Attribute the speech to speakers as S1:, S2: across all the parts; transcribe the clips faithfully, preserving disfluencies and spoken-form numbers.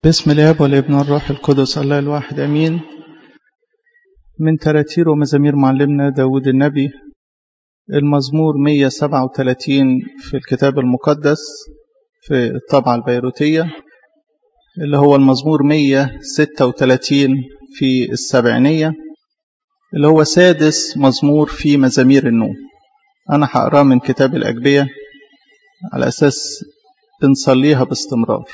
S1: بسم الاب والابن والروح القدس الله الواحد امين. من تراتير ومزامير معلمنا داود النبي، المزمور مئة وسبعة وثلاثين في الكتاب المقدس في الطبعة البيروتية، اللي هو المزمور مئة وستة وثلاثين في السبعينية، اللي هو سادس مزمور في مزامير النوم. أنا هقراه من كتاب الأجبية على أساس بنصليها باستمرار.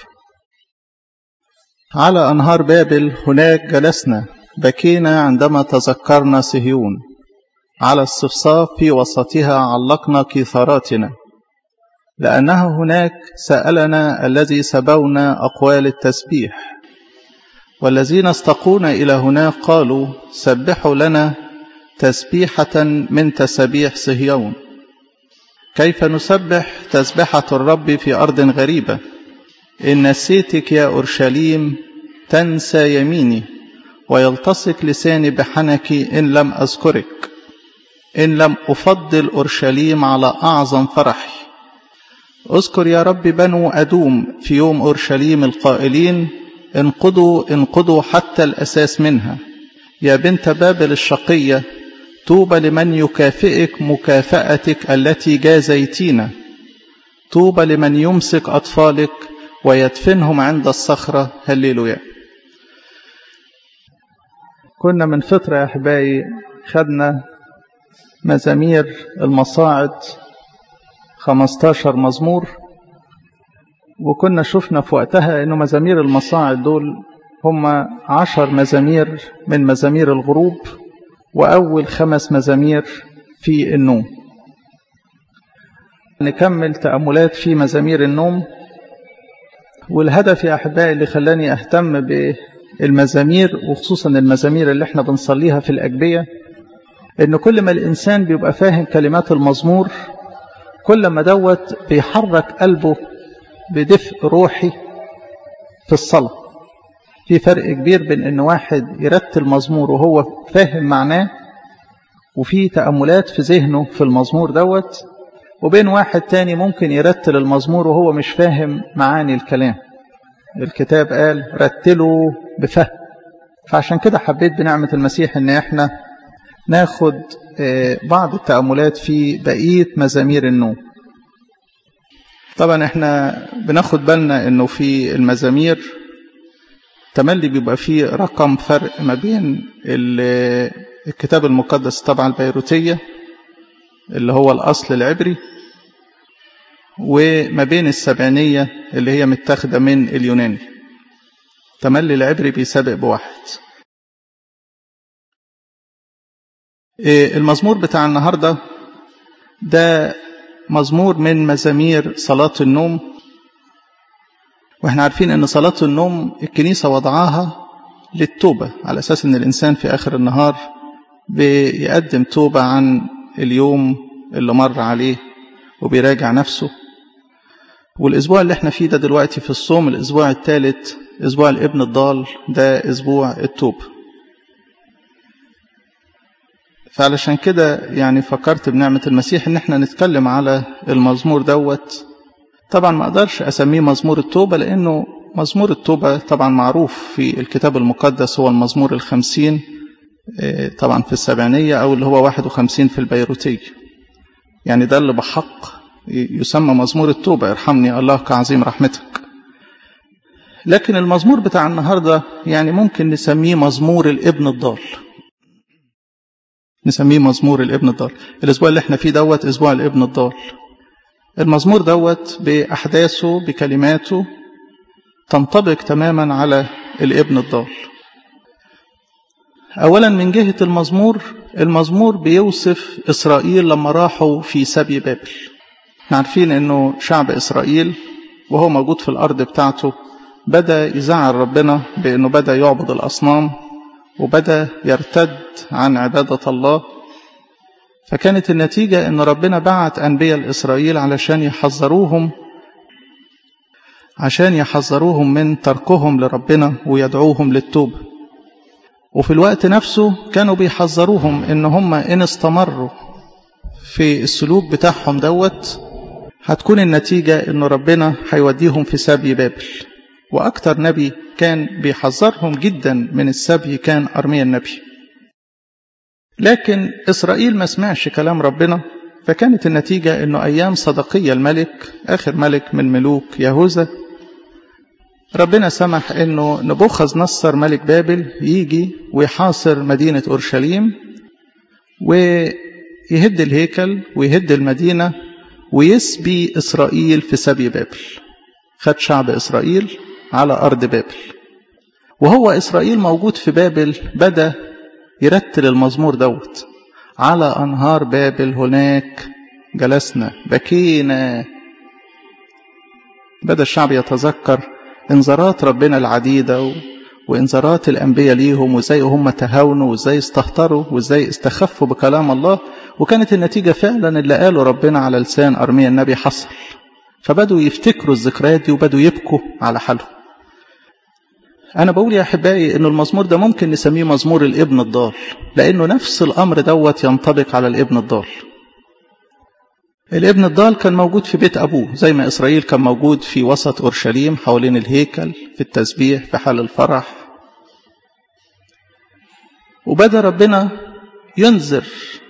S1: على أنهار بابل هناك جلسنا، بكينا عندما تذكرنا صهيون، على الصفصاف في وسطها علقنا كثاراتنا، لأنه هناك سألنا الذي سبونا أقوال التسبيح، والذين استقونا إلى هناك قالوا سبحوا لنا تسبيحة من تسبيح صهيون. كيف نسبح تسبحة الرب في أرض غريبة؟ إن نسيتك يا أورشليم تنسى يميني، ويلتصق لساني بحنك إن لم أذكرك، إن لم أفضل أورشليم على أعظم فرحي. أذكر يا رب بنو أدوم في يوم أورشليم القائلين انقضوا انقضوا حتى الأساس منها. يا بنت بابل الشقية طوبى لمن يكافئك مكافأتك التي جازيتينا، طوبى لمن يمسك أطفالك ويدفنهم عند الصخرة. هللويا. كنا من فترة يا أحبائي خدنا مزامير المصاعد خمستاشر مزمور، وكنا شفنا في وقتها أنه مزامير المصاعد دول هم عشر مزامير من مزامير الغروب وأول خمس مزامير في النوم. نكمل تأملات في مزامير النوم، والهدف يا أحبائي اللي خلاني أهتم بالمزامير وخصوصا المزامير اللي احنا بنصليها في الأجبية، إن كل ما الإنسان بيبقى فاهم كلمات المزمور كل ما دوت بيحرك قلبه بدفء روحي في الصلاة. في فرق كبير بين إن واحد يرتل مزمور وهو فاهم معناه وفي تأملات في ذهنه في المزمور دوت، وبين واحد تاني ممكن يرتل المزمور وهو مش فاهم معاني الكلام. الكتاب قال رتلوا بفهم، فعشان كده حبيت بنعمة المسيح ان احنا ناخد بعض التأملات في بقية مزامير النوم. طبعا احنا بناخد بالنا انه في المزامير تملي بيبقى فيه رقم فرق ما بين الكتاب المقدس طبعا البيروتية اللي هو الأصل العبري وما بين السبعينية اللي هي متاخدة من اليوناني. تملي العبري بيسابق بواحد. المزمور بتاع النهاردة ده مزمور من مزامير صلاة النوم، واحنا عارفين ان صلاة النوم الكنيسة وضعاها للتوبة، على أساس ان الإنسان في آخر النهار بيقدم توبة عن اليوم اللي مر عليه وبيراجع نفسه. والأسبوع اللي احنا فيه ده دلوقتي في الصوم الأسبوع الثالث، أسبوع الابن الضال، ده أسبوع التوبة. فعلشان كده يعني فكرت بنعمة المسيح ان احنا نتكلم على المزمور دوت. طبعا ما اقدرش اسميه مزمور التوبة لانه مزمور التوبة طبعا معروف في الكتاب المقدس هو المزمور الخمسين طبعا في السبعينية او اللي هو واحد وخمسين في البيروتية، يعني ده اللي بحق يسمى مزمور التوبة، ارحمني الله كعظيم رحمتك. لكن المزمور بتاع النهاردة يعني ممكن نسميه مزمور الابن الضال، نسميه مزمور الابن الضال. الاسبوع اللي احنا فيه دوت اسبوع الابن الضال. المزمور دوت بأحداثه بكلماته تنطبق تماما على الابن الضال. أولا من جهة المزمور، المزمور بيوصف إسرائيل لما راحوا في سبي بابل. عارفين أنه شعب إسرائيل وهو موجود في الأرض بتاعته بدأ يزعل ربنا بأنه بدأ يعبد الأصنام وبدأ يرتد عن عبادة الله. فكانت النتيجة أن ربنا بعت أنبياء الإسرائيل علشان يحذروهم عشان يحذروهم من تركهم لربنا ويدعوهم للتوبة. وفي الوقت نفسه كانوا بيحذروهم ان هم ان استمروا في السلوك بتاعهم دوت هتكون النتيجة ان ربنا هيوديهم في سبي بابل. وأكتر نبي كان بيحذرهم جدا من السبي كان أرميا النبي. لكن إسرائيل ما سمعش كلام ربنا، فكانت النتيجة أنه أيام صدقية الملك آخر ملك من ملوك يهوذا ربنا سمح أنه نبوخذ نصر ملك بابل يجي ويحاصر مدينة أورشليم ويهد الهيكل ويهد المدينة ويسبي إسرائيل في سبي بابل. خد شعب إسرائيل على أرض بابل، وهو إسرائيل موجود في بابل بدأ يرتل المزمور دوت: على أنهار بابل هناك جلسنا بكينا. بدأ الشعب يتذكر انذارات ربنا العديدة وانذارات الأنبياء ليهم، وازاي هم تهاونوا وازاي استهتروا وازاي استخفوا بكلام الله، وكانت النتيجة فعلا اللي قاله ربنا على لسان أرميا النبي حصل. فبدوا يفتكروا الذكريات دي وبدوا يبكوا على حالهم. أنا بقول يا أحبائي إنه المزمور ده ممكن نسميه مزمور الابن الضال، لأنه نفس الأمر دوت ينطبق على الابن الضال. الابن الضال كان موجود في بيت أبوه زي ما إسرائيل كان موجود في وسط أورشليم حوالين الهيكل في التسبيح في حال الفرح. وبدأ ربنا ينذر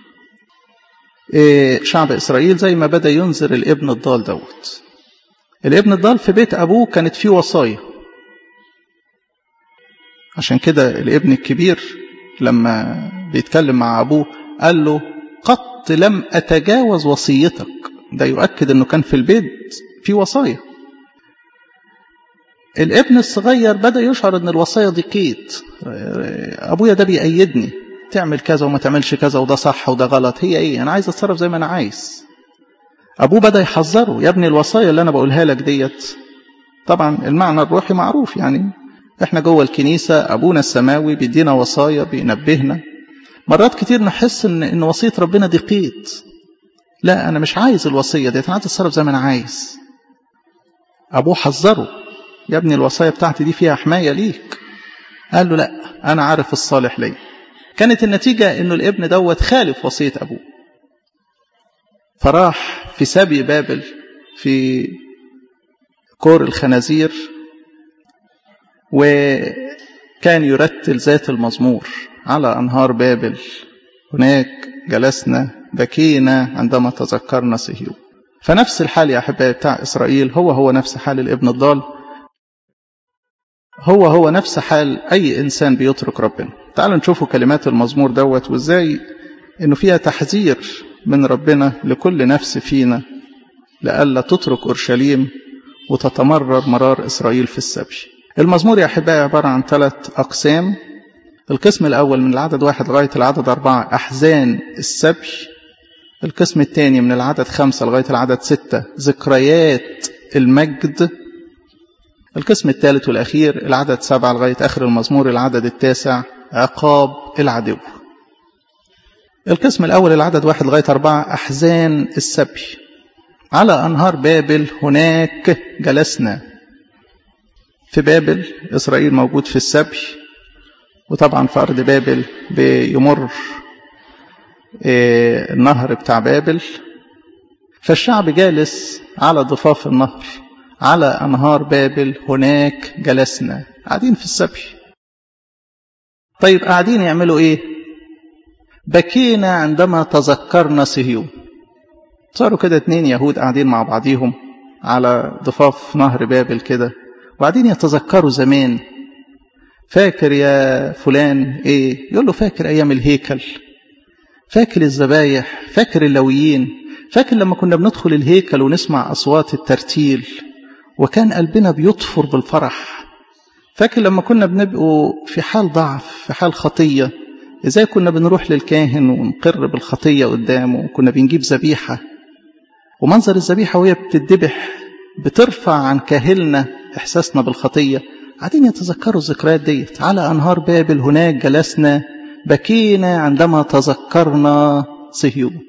S1: شعب إسرائيل زي ما بدأ ينذر الابن الضال دوت. الابن الضال في بيت أبوه كانت فيه وصايا، عشان كده الابن الكبير لما بيتكلم مع أبوه قال له: قط لم أتجاوز وصيتك. ده يؤكد أنه كان في البيت في وصايا. الابن الصغير بدأ يشعر أن الوصايا دي قيد، أبويا ده بيأيدني، تعمل كذا وما تعملش كذا، وده صح وده غلط، هي إيه؟ أنا عايز أتصرف زي ما أنا عايز. أبوه بدأ يحذره: يا ابني الوصايا اللي أنا بقولها لك ديت، طبعا المعنى الروحي معروف، يعني إحنا جوه الكنيسة أبونا السماوي بيدينا وصايا بينبهنا. مرات كتير نحس إن إن وصية ربنا دي قيد. لا، أنا مش عايز الوصية ديت، أنا عايز أتصرف زي ما أنا عايز. أبوه حذره: يا ابني الوصايا بتاعتي دي فيها حماية ليك. قال له: لا، أنا عارف الصالح لي. كانت النتيجة إنه الابن دوت خالف وصية أبوه، فراح في سبي بابل في كور الخنازير، وكان يرتل ذات المزمور: على أنهار بابل هناك جلسنا بكينا عندما تذكرنا صهيون. فنفس الحال يا أحبائي بتاع إسرائيل هو هو نفس حال الابن الضال، هو هو نفس حال أي إنسان بيترك ربنا. تعالوا نشوفوا كلمات المزمور دوت وإزاي إنه فيها تحذير من ربنا لكل نفس فينا لألا تترك أورشليم وتتمرر مرار إسرائيل في السبي. المزمور يا أحبائي عبارة عن ثلاث أقسام. القسم الأول من العدد واحد لغاية العدد أربعة أحزان السبي. القسم الثاني من العدد خمسة لغاية العدد ستة ذكريات المجد. القسم الثالث والأخير العدد سبعة لغاية آخر المزمور العدد التاسع عقاب العدو. القسم الأول العدد واحد لغاية أربعة أحزان السبي. على أنهار بابل هناك جلسنا. في بابل إسرائيل موجود في السبي، وطبعا في أرض بابل بيمر النهر بتاع بابل، فالشعب جالس على ضفاف النهر. على أنهار بابل هناك جلسنا، قاعدين في السبي. طيب قاعدين يعملوا إيه؟ بكينا عندما تذكرنا صهيون. صاروا كده اتنين يهود قاعدين مع بعضيهم على ضفاف نهر بابل كده، وقاعدين يتذكروا زمان. فاكر يا فلان إيه؟ يقول له: فاكر أيام الهيكل، فاكر الذبايح، فاكر اللويين، فاكر لما كنا بندخل الهيكل ونسمع أصوات الترتيل وكان قلبنا بيطفر بالفرح. فاكر لما كنا بنبقوا في حال ضعف في حال خطية إزاي كنا بنروح للكاهن ونقر بالخطية قدامه، وكنا بنجيب ذبيحة، ومنظر الذبيحة وهي بتدبح بترفع عن كاهلنا إحساسنا بالخطية. قاعدين يتذكروا الذكريات ديت. على أنهار بابل هناك جلسنا بكينا عندما تذكرنا صهيون.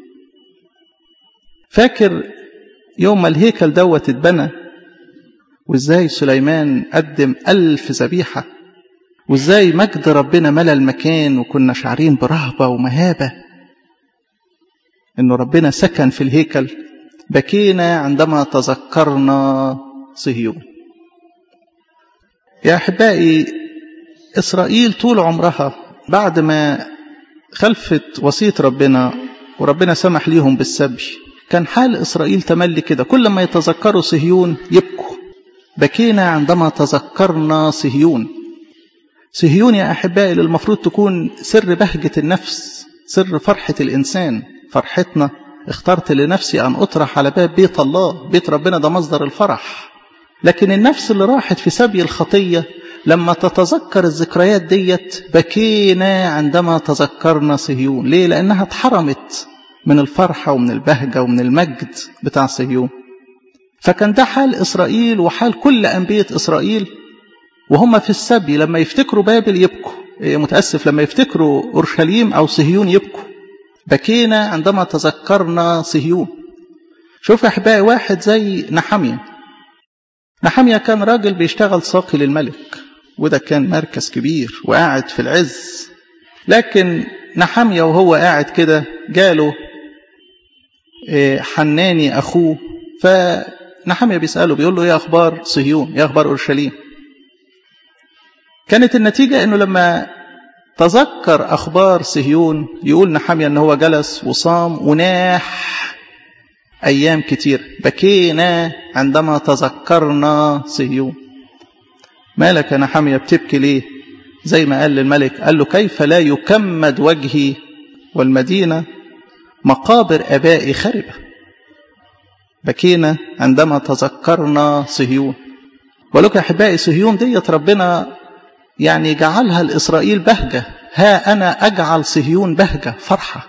S1: فاكر يوم ما الهيكل دوت اتبنى وإزاي سليمان قدم ألف ذبيحة، وإزاي مجد ربنا ملأ المكان، وكنا شعرين برهبة ومهابة إنه ربنا سكن في الهيكل. بكينا عندما تذكرنا صهيون. يا أحبائي إسرائيل طول عمرها بعد ما خلفت وصية ربنا وربنا سمح ليهم بالسبي، كان حال إسرائيل تملي كده، كل ما يتذكروا صهيون يبكوا. بكينا عندما تذكرنا صهيون. صهيون يا أحبائي المفروض تكون سر بهجة النفس، سر فرحة الإنسان. فرحتنا اخترت لنفسي أن أطرح على باب بيت الله، بيت ربنا ده مصدر الفرح. لكن النفس اللي راحت في سبي الخطية لما تتذكر الذكريات ديت بكينا عندما تذكرنا صهيون. ليه؟ لأنها اتحرمت من الفرحة ومن البهجة ومن المجد بتاع صهيون. فكان ده حال إسرائيل وحال كل أنبياء إسرائيل وهم في السبي، لما يفتكروا بابل يبكوا، متأسف لما يفتكروا أورشليم أو صهيون يبكوا. بكينا عندما تذكرنا صهيون. شوف يا أحبائي واحد زي نحميا. نحميا كان راجل بيشتغل ساقي للملك، وده كان مركز كبير وقاعد في العز. لكن نحميا وهو قاعد كده جاله حناني أخوه، فنحميا بيسأله بيقول له يا أخبار صهيون، يا أخبار أورشليم. كانت النتيجة أنه لما تذكر أخبار صهيون يقول نحميا أنه هو جلس وصام وناح أيام كتير. بكينا عندما تذكرنا صهيون. مالك يا نحميا بتبكي ليه؟ زي ما قال للملك، قال له كيف لا يكمد وجهي والمدينة مقابر أبائي خربة. بكينا عندما تذكرنا صهيون. ولك يا أحبائي صهيون ديت ربنا يعني جعلها لإسرائيل بهجة. ها أنا أجعل صهيون بهجة فرحة.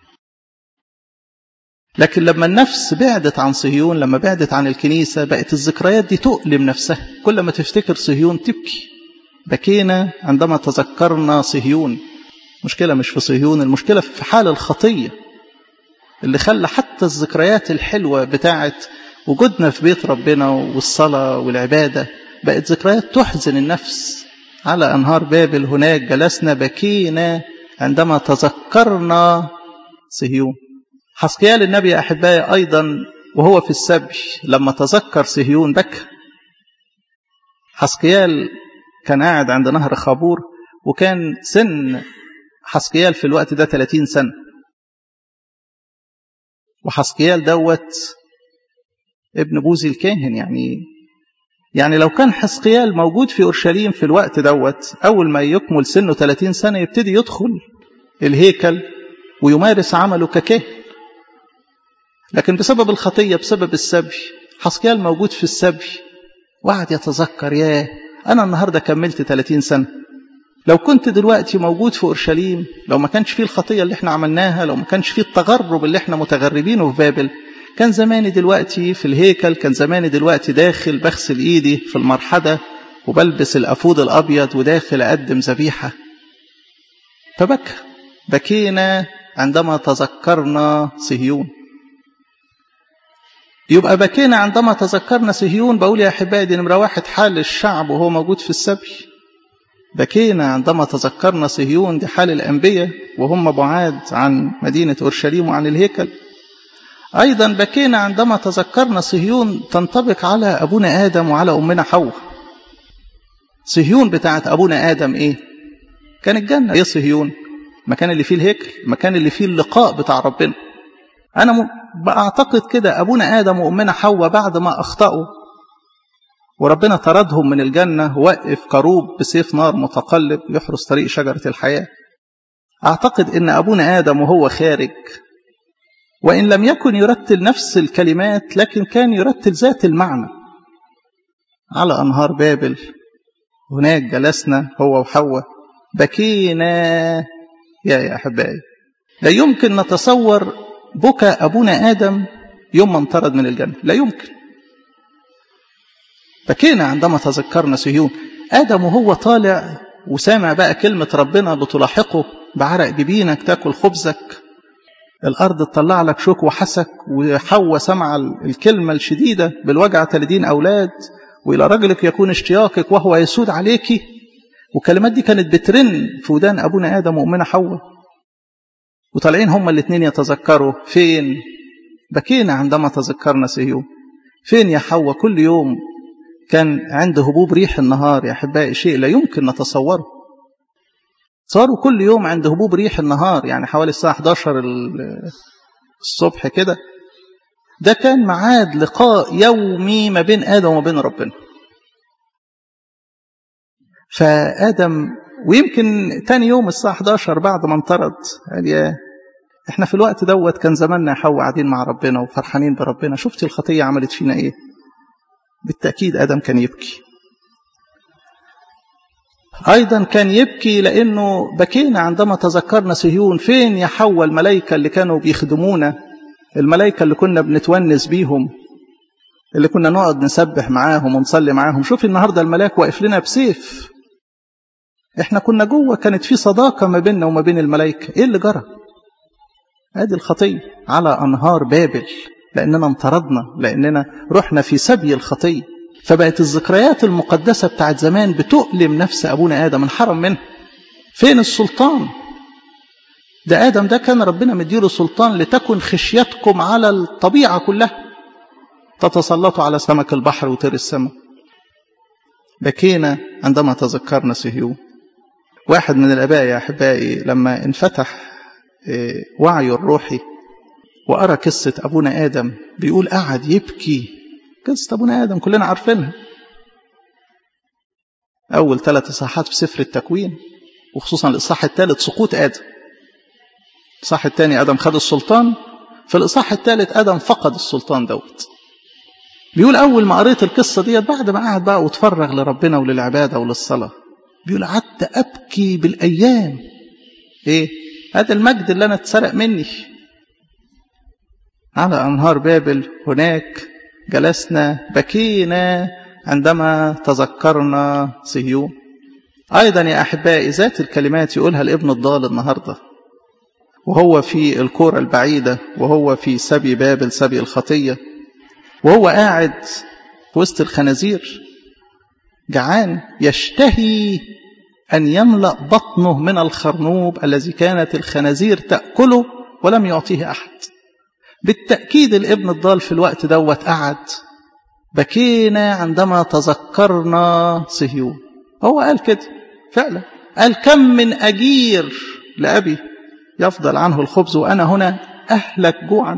S1: لكن لما النفس بعدت عن صهيون، لما بعدت عن الكنيسة، بقت الذكريات دي تؤلم نفسها، كل ما تفتكر صهيون تبكي. بكينا عندما تذكرنا صهيون. مشكلة مش في صهيون، المشكلة في حال الخطية اللي خلى حتى الذكريات الحلوة بتاعت وجودنا في بيت ربنا والصلاة والعبادة بقت ذكريات تحزن النفس. على أنهار بابل هناك جلسنا بكينا عندما تذكرنا صهيون. حسقيال النبي يا أحبائي أيضا وهو في السبي لما تذكر صهيون بكى. حسقيال كان قاعد عند نهر خابور، وكان سن حسقيال في الوقت ده ثلاثين سنة. وحسقيال دوت ابن بوزي الكاهن. يعني يعني لو كان حسقيال موجود في أورشليم في الوقت دوت، أول ما يكمل سنه ثلاثين سنة يبتدي يدخل الهيكل ويمارس عمله ككاهن. لكن بسبب الخطية، بسبب السبي، حسقيال موجود في السبي وقعد يتذكر، ياه أنا النهاردة كملت ثلاثين سنة، لو كنت دلوقتي موجود في أورشليم، لو ما كانش فيه الخطية اللي احنا عملناها، لو ما كانش فيه التغرب اللي احنا متغربينه في بابل، كان زماني دلوقتي في الهيكل، كان زماني دلوقتي داخل بغسل ايدي في المرحدة وبلبس الأفود الأبيض وداخل أقدم ذبيحة. فبكى. بكينا عندما تذكرنا صهيون. يبقى بكينا عندما تذكرنا صهيون. بقول يا أحبائي دي نمرة واحد حال الشعب وهو موجود في السبي. بكينا عندما تذكرنا صهيون دي حال الأنبياء وهم بعاد عن مدينة أورشليم وعن الهيكل. أيضا بكينا عندما تذكرنا صهيون تنطبق على أبونا آدم وعلى أمنا حواء. صهيون بتاعت أبونا آدم إيه؟ كان الجنة. إيه صهيون؟ المكان اللي فيه الهيكل، المكان اللي فيه اللقاء بتاع ربنا. أنا بعتقد كده أبونا آدم وأمنا حواء بعد ما أخطأوا وربنا طردهم من الجنة، وقف كروب بسيف نار متقلب يحرس طريق شجرة الحياة. أعتقد إن أبونا آدم وهو خارج، وإن لم يكن يرتل نفس الكلمات لكن كان يرتل ذات المعنى. على أنهار بابل هناك جلسنا هو وحواء بكينا. يا يا أحبائي لا يمكن نتصور بكى أبونا آدم يوم ما انطرد من الجنة، لا يمكن. بكينا عندما تذكرنا صهيون. آدم وهو طالع وسامع بقى كلمة ربنا بتلاحقه بعرق جبينك تاكل خبزك، الأرض تطلع لك شوك وحسك، وحواء سمع الكلمة الشديدة بالوجع تلدين أولاد، وإلى رجلك يكون اشتياقك وهو يسود عليك. والكلمات دي كانت بترن في ودان أبونا آدم وأمنا حواء، وطالعين هما الاثنين يتذكروا. فين؟ بكينا عندما تذكرنا صهيون. فين يا حواء كل يوم كان عند هبوب ريح النهار يا أحبائي شيء لا يمكن نتصوره. صاروا كل يوم عند هبوب ريح النهار، يعني حوالي الساعة إحدى عشر الصبح كده، ده كان معاد لقاء يومي ما بين آدم وما بين ربنا. فآدم ويمكن تاني يوم الساعة إحدى عشر بعد ما انطرد قال يا احنا في الوقت دوت كان زماننا حواء قاعدين مع ربنا وفرحانين بربنا، شفتي الخطية عملت فينا ايه؟ بالتأكيد آدم كان يبكي. أيضا كان يبكي لأنه بكينا عندما تذكرنا صهيون. فين يا حواء الملائكة اللي كانوا بيخدمونا، الملائكة اللي كنا بنتونس بيهم، اللي كنا نقعد نسبح معاهم ونصلي معاهم؟ شوفي النهاردة الملاك واقف لنا بسيف. احنا كنا جوه كانت في صداقة ما بيننا وما بين الملائكة. ايه اللي جرى؟ هذه الخطية على أنهار بابل، لأننا انطردنا، لأننا رحنا في سبي الخطية. فبقت الذكريات المقدسة بتاعت زمان بتؤلم نفس أبونا آدم، انحرم منها. فين السلطان؟ ده آدم ده كان ربنا مديله سلطان لتكن خشيتكم على الطبيعة كلها، تتسلطوا على سمك البحر وطير السماء. بكينا عندما تذكرنا صهيون. واحد من الآباء يا أحبائي لما انفتح وعيه الروحي وأرى قصة أبونا آدم بيقول قعد يبكي. قصة أبونا آدم كلنا عارفينها، أول ثلاث إصحاحات في سفر التكوين، وخصوصا الإصحاح الثالث سقوط آدم. الإصحاح الثاني آدم خد السلطان، في الإصحاح الثالث آدم فقد السلطان دوت. بيقول أول ما قريت القصة دي بعد ما قعد بقى وتفرغ لربنا وللعبادة وللصلاة، بيقول قعدت أبكي بالأيام. إيه؟ هذا المجد اللي أنا اتسرق مني. على أنهار بابل هناك جلسنا بكينا عندما تذكرنا صهيون. أيضا يا أحبائي ذات الكلمات يقولها الابن الضال النهاردة وهو في الكرة البعيدة، وهو في سبي بابل سبي الخطية، وهو قاعد في وسط الخنازير جعان يشتهي أن يملأ بطنه من الخرنوب الذي كانت الخنازير تأكله ولم يعطيه أحد. بالتأكيد الابن الضال في الوقت دوت قعد بكينا عندما تذكرنا صهيون. هو قال كده فعلا، قال كم من أجير لأبي يفضل عنه الخبز وأنا هنا أهلك جوعا.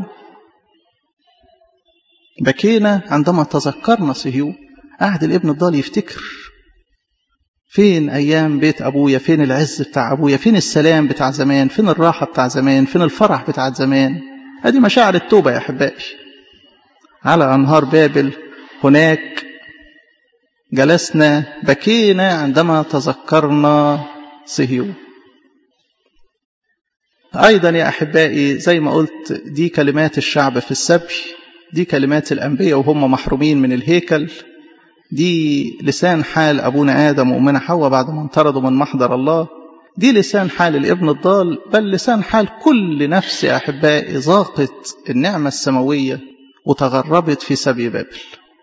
S1: بكينا عندما تذكرنا صهيون. قعد الابن الضال يفتكر فين أيام بيت أبويا، فين العز بتاع أبويا، فين السلام بتاع زمان، فين الراحة بتاع زمان، فين الفرح بتاع زمان. هذه مشاعر التوبة يا أحبائي. على أنهار بابل هناك جلسنا بكينا عندما تذكرنا صهيون. أيضا يا أحبائي زي ما قلت دي كلمات الشعب في السبي، دي كلمات الأنبياء وهم محرومين من الهيكل، دي لسان حال أبونا آدم وأمنا حواء بعد ما انطردوا من محضر الله، دي لسان حال الابن الضال، بل لسان حال كل نفس يا أحبائي ذاقت النعمة السماوية وتغربت في سبي بابل.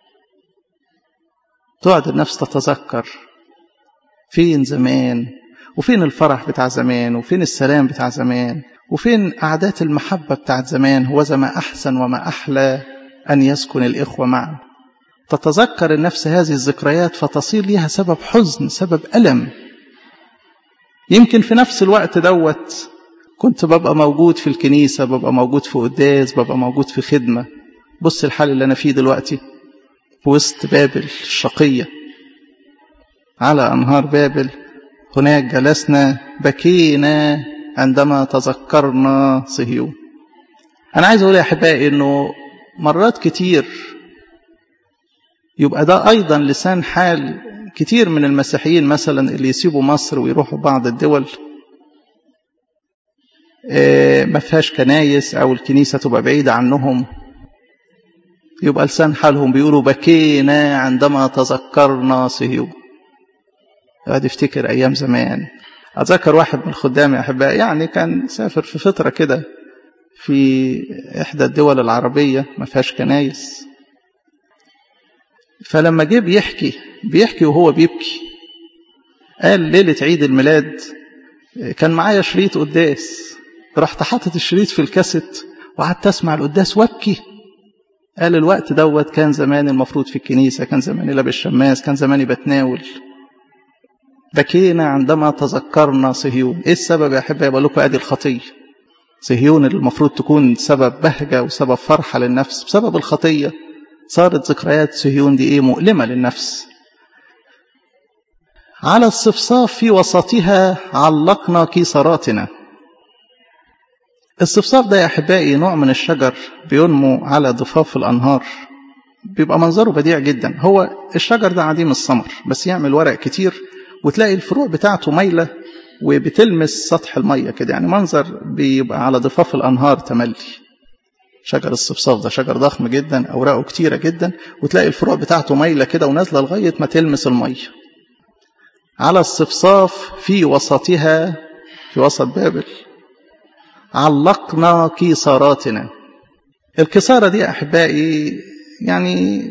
S1: تقعد النفس تتذكر فين زمان، وفين الفرح بتاع زمان، وفين السلام بتاع زمان، وفين قعدات المحبة بتاع زمان. هو ما أحسن وما أحلى أن يسكن الإخوة معا. تتذكر النفس هذه الذكريات فتصير لها سبب حزن، سبب ألم. يمكن في نفس الوقت دوت كنت ببقى موجود في الكنيسة، ببقى موجود في قداس، ببقى موجود في خدمة. بص الحال اللي أنا فيه دلوقتي في وسط بابل الشقية. على أنهار بابل هناك جلسنا بكينا عندما تذكرنا صهيون. أنا عايز أقول يا أحبائي إنه مرات كتير يبقى ده أيضا لسان حال كتير من المسيحيين مثلا اللي يسيبوا مصر ويروحوا بعض الدول ما فيهاش كنايس أو الكنيسة تبقى بعيدة عنهم، يبقى لسان حالهم بيقولوا بكينا عندما تذكرنا صهيون. قاعد يفتكر أيام زمان. أتذكر واحد من الخدام يا أحبائي يعني كان سافر في فترة كده في إحدى الدول العربية ما فيهاش كنايس، فلما جه بيحكي بيحكي وهو بيبكي، قال ليلة عيد الميلاد كان معايا شريط قداس، رحت حاطط الشريط في الكاسيت وقعدت أسمع القداس وابكي. قال الوقت دوت كان زمان المفروض في الكنيسة، كان زماني لابس شماس، كان زماني بتناول. بكينا عندما تذكرنا صهيون. ايه السبب يا احبائي؟ بقول لكم ادي الخطيه. صهيون اللي المفروض تكون سبب بهجه وسبب فرحه للنفس، بسبب الخطيه صارت ذكريات صهيون دي ايه؟ مؤلمه للنفس. على الصفصاف في وسطها علقنا كيسراتنا. الصفصاف ده يا احبائي نوع من الشجر بينمو على ضفاف الانهار، بيبقى منظره بديع جدا. هو الشجر ده عديم الثمر بس يعمل ورق كتير، وتلاقي الفروع بتاعته مايله وبتلمس سطح الميه كده، يعني منظر بيبقى على ضفاف الانهار تملي. شجر الصفصاف ده شجر ضخم جدا، اوراقه كتيره جدا، وتلاقي الفروع بتاعته مايله كده ونازله لغايه ما تلمس الميه. على الصفصاف في وسطها، في وسط بابل، علقنا كيساراتنا. الكساره دي احبائي يعني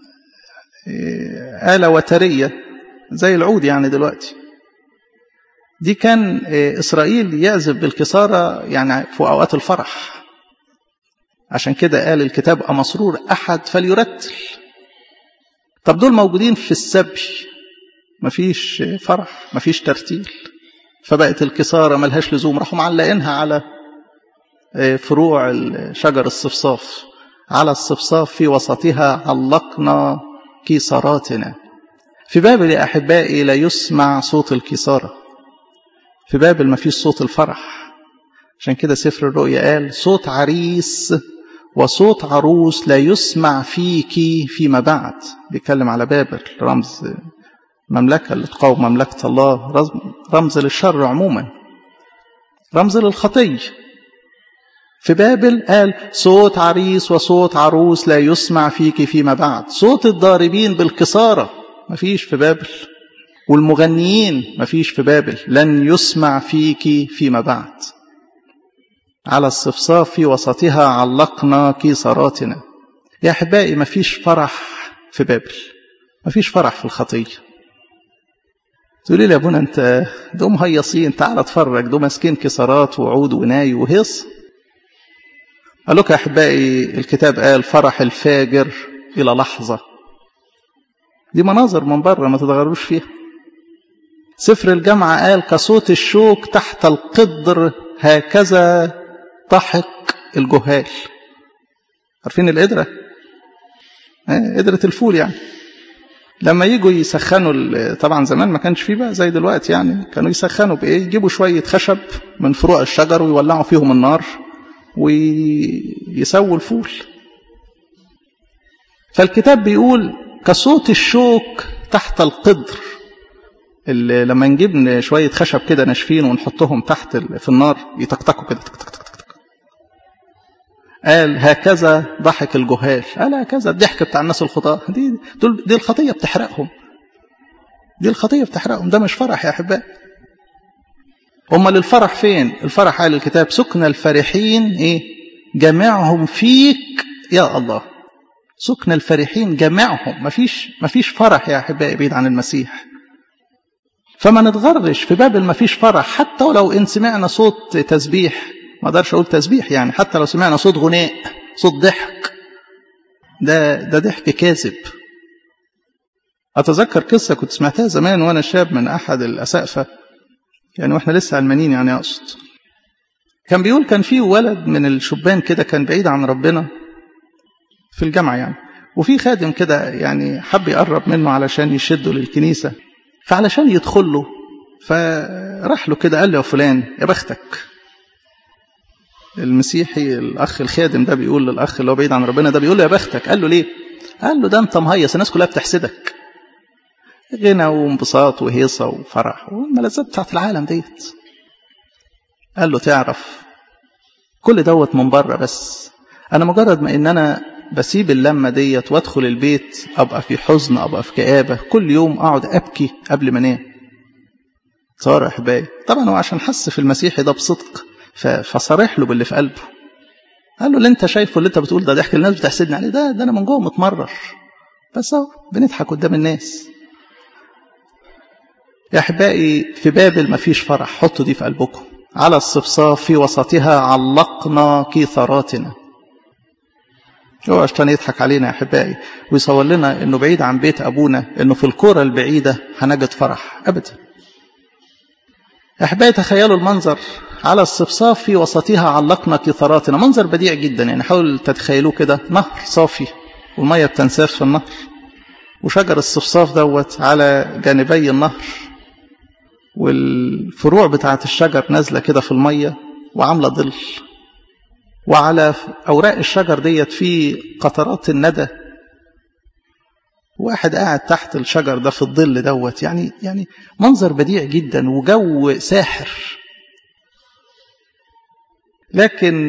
S1: آلة وترية زي العود يعني دلوقتي. دي كان إسرائيل يعزف بالكسارة يعني في أوقات الفرح، عشان كده قال الكتاب أمسرور أحد فليرتل. طب دول موجودين في السبي، مفيش فرح مفيش ترتيل، فبقت الكسارة ملهاش لزوم، راحوا معلقينها على فروع شجر الصفصاف. على الصفصاف في وسطها علقنا كيساراتنا. في بابل يا أحبائي لا يسمع صوت الكسارة، في بابل ما فيش صوت الفرح. عشان كده سفر الرؤيا قال صوت عريس وصوت عروس لا يسمع فيك فيما بعد. بيتكلم على بابل، رمز مملكة اللي تقاوم مملكة الله، رمز للشر عموما، رمز للخطية. في بابل قال صوت عريس وصوت عروس لا يسمع فيك فيما بعد. صوت الضاربين بالكسارة ما فيش في بابل، والمغنيين ما فيش في بابل، لن يسمع فيك فيما بعد. على الصفصاف في وسطها علقنا كيساراتنا. يا أحبائي ما فيش فرح في بابل، ما فيش فرح في الخطية. تقولي لي يا ابونا انت دول مهيصين، تعال اتفرج، دول ماسكين كسارات وعود وناي وهيص. قال لك يا أحبائي الكتاب قال فرح الفاجر إلى لحظة. دي مناظر من بره ما تتغيروش فيها. سفر الجامعة قال كصوت الشوك تحت القدر هكذا ضحك الجهال. عارفين القدرة؟ قدرة الفول يعني. لما يجوا يسخنوا، طبعا زمان ما كانش فيه بقى زي دلوقتي يعني، كانوا يسخنوا بإيه؟ يجيبوا شوية خشب من فروع الشجر ويولعوا فيهم النار ويسووا الفول. فالكتاب بيقول كصوت الشوك تحت القدر. اللي لما نجيب شوية خشب كده ناشفين ونحطهم تحت في النار يتكتكوا كده تك تك تك تك. قال هكذا ضحك الجهال. قال هكذا الضحك بتاع الناس الخطاة. دي, دي الخطية بتحرقهم، دي الخطية بتحرقهم. ده مش فرح يا أحبائي. أمال الفرح فين؟ الفرح قال الكتاب سكن الفرحين إيه؟ جميعهم فيك يا الله. سكن الفرحين جميعهم. مفيش مفيش فرح يا أحبائي بعيد عن المسيح. فما نتغرش، في بابل ما فيش فرح. حتى ولو إن سمعنا صوت تسبيح، ما اقدرش أقول تسبيح يعني، حتى لو سمعنا صوت غناء، صوت ضحك، ده ده ضحك كاذب. أتذكر قصة كنت سمعتها زمان وأنا شاب من أحد الأسقفة، يعني وإحنا لسه علمانيين يعني أقصد. كان بيقول كان في ولد من الشبان كده كان بعيد عن ربنا في الجامعة يعني، وفي خادم كده يعني حب يقرب منه علشان يشده للكنيسة، فعلشان يدخل له فراح له كده قال له يا فلان يا بختك. المسيحي الأخ الخادم ده بيقول للأخ اللي هو بعيد عن ربنا ده، بيقول له يا بختك. قال له ليه؟ قال له ده أنت مهيص، الناس كلها بتحسدك. غنى وانبساط وهيصة وفرح والملذات بتاعت العالم ديت. قال له تعرف كل دوت من بره، بس أنا مجرد ما إن أنا بسيب اللمة ديت وادخل البيت أبقى في حزن، أبقى في كآبة، كل يوم أقعد أبكي قبل ما انام. صار يا أحبائي طبعا هو عشان حس في المسيحي ده بصدق فصرح له باللي في قلبه. قال له اللي انت شايفه اللي انت بتقول ده ضحك الناس بتحسدني عليه، ده ده انا من جوه متمرر، بس اهو بنضحك قدام الناس. يا أحبائي في بابل ما فيش فرح، حطوا دي في قلبكم. على الصفصاف في وسطها علقنا كيثاراتنا. هو عشان يضحك علينا يا أحبائي ويصور لنا أنه بعيد عن بيت أبونا، أنه في الكرة البعيدة هنجد فرح أبدا. أحبائي تخيلوا المنظر، على الصفصاف في وسطها علقنا كثراتنا. منظر بديع جدا، يعني حاول تتخيلوه كده، نهر صافي والمية بتنساف في النهر، وشجر الصفصاف دوت على جانبي النهر، والفروع بتاعت الشجر نازلة كده في المية وعاملة ظل، وعلى أوراق الشجر ديت في قطرات الندى، واحد قاعد تحت الشجر ده في الظل دوت. يعني يعني منظر بديع جدا وجو ساحر. لكن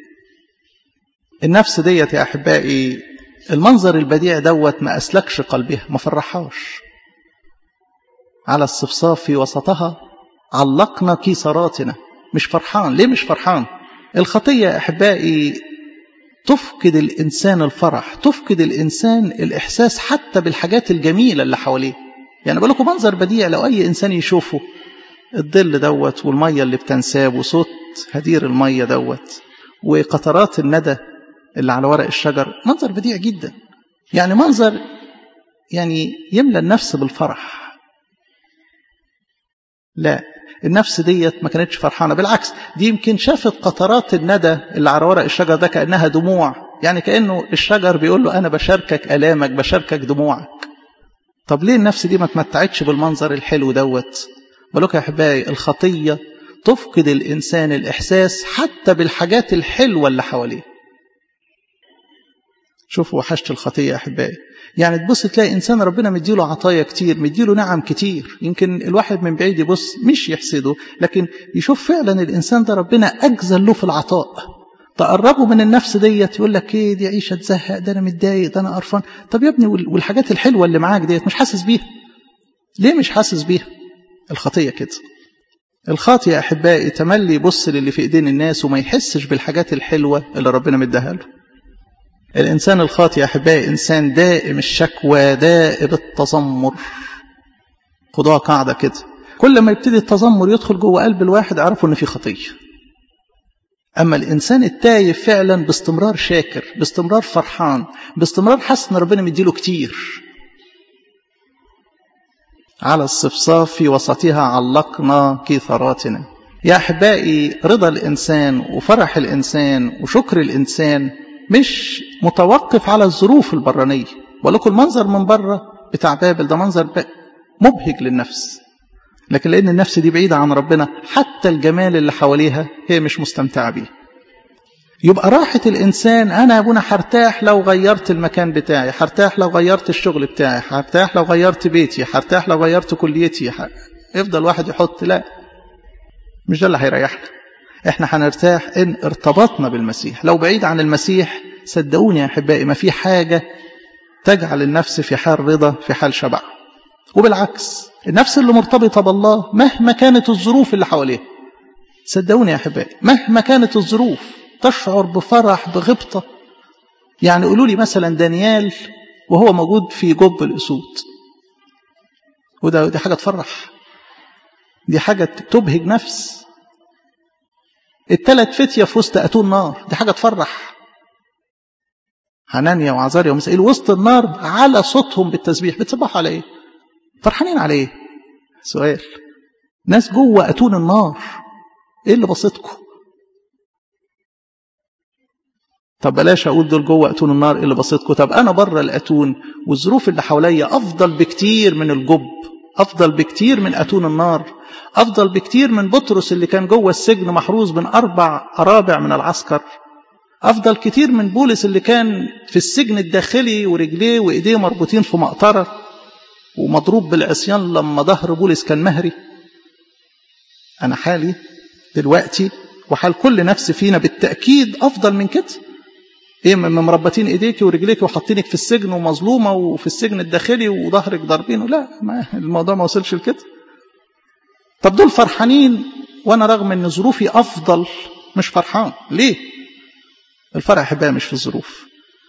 S1: النفس ديت يا أحبائي المنظر البديع دوت ما أسلكش قلبها، ما فرحاش. على الصفصاف في وسطها علقنا كيسراتنا. مش فرحان. ليه مش فرحان؟ الخطية يا أحبائي تفقد الإنسان الفرح، تفقد الإنسان الإحساس حتى بالحاجات الجميلة اللي حواليه. يعني بقول لكم منظر بديع لو أي إنسان يشوفه، الظل دوت والمية اللي بتنساب وصوت هدير المية دوت وقطرات الندى اللي على ورق الشجر، منظر بديع جدا. يعني منظر يعني يملى النفس بالفرح. لا، النفس ديت ما كانتش فرحانة، بالعكس دي يمكن شافت قطرات الندى اللي على ورق الشجر ده كأنها دموع، يعني كأنه الشجر بيقول له أنا بشاركك ألامك، بشاركك دموعك. طب ليه النفس دي ما تمتعتش بالمنظر الحلو دوت؟ بقولك يا أحبائي الخطية تفقد الإنسان الإحساس حتى بالحاجات الحلوة اللي حواليه. شوفوا وحشة الخطية يا أحبائي. يعني تبص تلاقي إنسان ربنا مديله عطايا كتير، مديله نعم كتير، يمكن الواحد من بعيد يبص مش يحسده، لكن يشوف فعلا الإنسان ده ربنا أجزل له في العطاء. تقربه من النفس ديت يقول لك ايه دي عيشة تزهق، ده أنا متضايق، ده أنا قرفان. طب يا ابني والحاجات الحلوة اللي معاك ديت مش حاسس بيها؟ ليه مش حاسس بيها؟ الخطية كده. الخاطئ يا أحبائي تملي يبص للي في إيدين الناس وما يحسش بالحاجات الحلوة اللي ربنا مديها له. الإنسان الخاطئ يا أحبائي إنسان دائم الشكوى، دائم التذمر. خدوها قاعدة كده، كل ما يبتدي التذمر يدخل جوه قلب الواحد اعرفوا إن في خطية. أما الإنسان التايب فعلا باستمرار شاكر، باستمرار فرحان، باستمرار حاسس إن ربنا مديله كتير. على الصفصاف في وسطها علقنا كثراتنا. يا أحبائي رضا الإنسان وفرح الإنسان وشكر الإنسان مش متوقف على الظروف البرانية. ولكن المنظر من بره بتاع بابل ده منظر مبهج للنفس، لكن لأن النفس دي بعيدة عن ربنا حتى الجمال اللي حواليها هي مش مستمتعة بيه. يبقى راحة الإنسان أنا يا أبونا هرتاح لو غيرت المكان بتاعي، هرتاح لو غيرت الشغل بتاعي، هرتاح لو غيرت بيتي، هرتاح لو غيرت كليتي. يفضل واحد يحط، لا، مش ده اللي هيريحنا. احنا هنرتاح ان ارتبطنا بالمسيح. لو بعيد عن المسيح صدقوني يا أحبائي ما في حاجة تجعل النفس في حال رضا، في حال شبع. وبالعكس النفس اللي مرتبطة بالله مهما كانت الظروف اللي حواليها، صدقوني يا أحبائي مهما كانت الظروف تشعر بفرح بغبطة. يعني قولوا لي مثلا دانيال وهو موجود في جب الأسود، وده دي حاجة تفرح، دي حاجة تبهج نفس. الثلاث فتية في وسط أتون نار، دي حاجة تفرح. حنانيا وعزاريا ومسائيل وسط النار على صوتهم بالتسبيح، بتصبحوا على ايه؟ فرحانين على ايه؟ سؤال. ناس جوه أتون النار، ايه اللي بسطكم؟ طب بلاش اقول دول جوه أتون النار ايه اللي بسطكم، طب انا بره الأتون والظروف اللي حواليا افضل بكتير من الجب، افضل بكتير من أتون النار، افضل بكتير من بطرس اللي كان جوه السجن محروس بين اربع ارابع من العسكر، افضل كتير من بولس اللي كان في السجن الداخلي ورجليه وايديه مربوطين في مقطره ومضروب بالعصيان لما ظهر بولس كان مهري. انا حالي دلوقتي وحال كل نفس فينا بالتاكيد افضل من كده. ايه مربطين ايديك ورجليك وحاطينك في السجن ومظلومه وفي السجن الداخلي وظهرك ضاربينه؟ لا، ما الموضوع ما وصلش لكده. طب دول فرحانين وانا رغم ان ظروفي افضل مش فرحان. ليه؟ الفرح بقى مش في الظروف،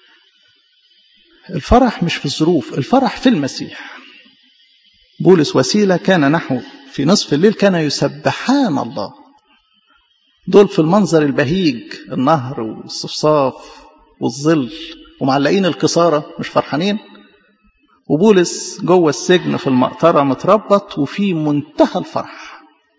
S1: الفرح مش في الظروف، الفرح في المسيح. بولس وسيلة كان نحو في نصف الليل كان يسبحان الله. دول في المنظر البهيج، النهر والصفصاف والظل ومعلقين الكسارة مش فرحانين، وبولس جوه السجن في المقطرة متربط وفي منتهى الفرح.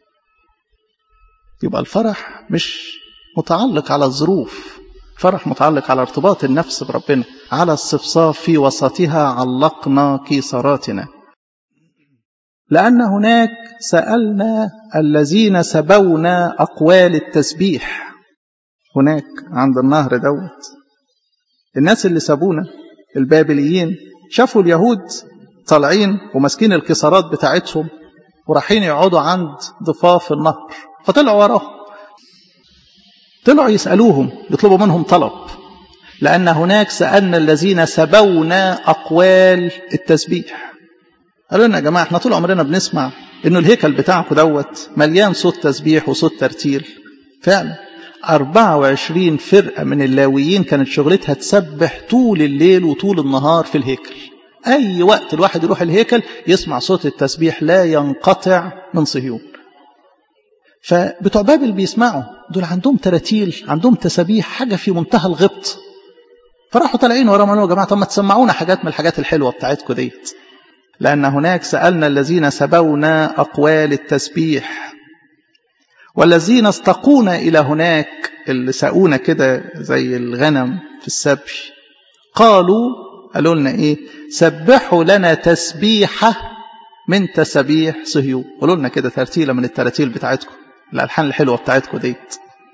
S1: يبقى الفرح مش متعلق على الظروف، فرح متعلق على ارتباط النفس بربنا. على الصفصاف في وسطها علقنا كيساراتنا، لأن هناك سألنا الذين سبونا أقوال التسبيح. هناك عند النهر دوت الناس اللي سبونا البابليين شافوا اليهود طالعين وماسكين الكسارات بتاعتهم ورايحين يقعدوا عند ضفاف النهر، فطلعوا وراهم، طلعوا يسألوهم يطلبوا منهم طلب. لأن هناك سألنا الذين سبونا أقوال التسبيح. قالوا لنا يا جماعة احنا طول عمرنا بنسمع انه الهيكل بتاعكم دوت مليان صوت تسبيح وصوت ترتيل. فعلا أربعة وعشرين فرقة من اللاويين كانت شغلتها تسبح طول الليل وطول النهار في الهيكل. أي وقت الواحد يروح الهيكل يسمع صوت التسبيح لا ينقطع من صهيون. فبتوع بابل بيسمعوا دول عندهم تراتيل، عندهم تسبيح، حاجة في منتهى الغبط. فراحوا طالعين وراهم قالوا يا جماعة طب ما تسمعونا حاجات من الحاجات الحلوة بتاعتكم ديت. لأن هناك سألنا الذين سبونا أقوال التسبيح والذين استقونا إلى هناك، اللي ساقونا كده زي الغنم في السبي، قالوا قالوا لنا إيه؟ سبحوا لنا تسبيحة من تسبيح صهيون. قالوا لنا كده ترتيلة من التراتيل بتاعتكم، الألحان الحلوة بتاعتكم ديت.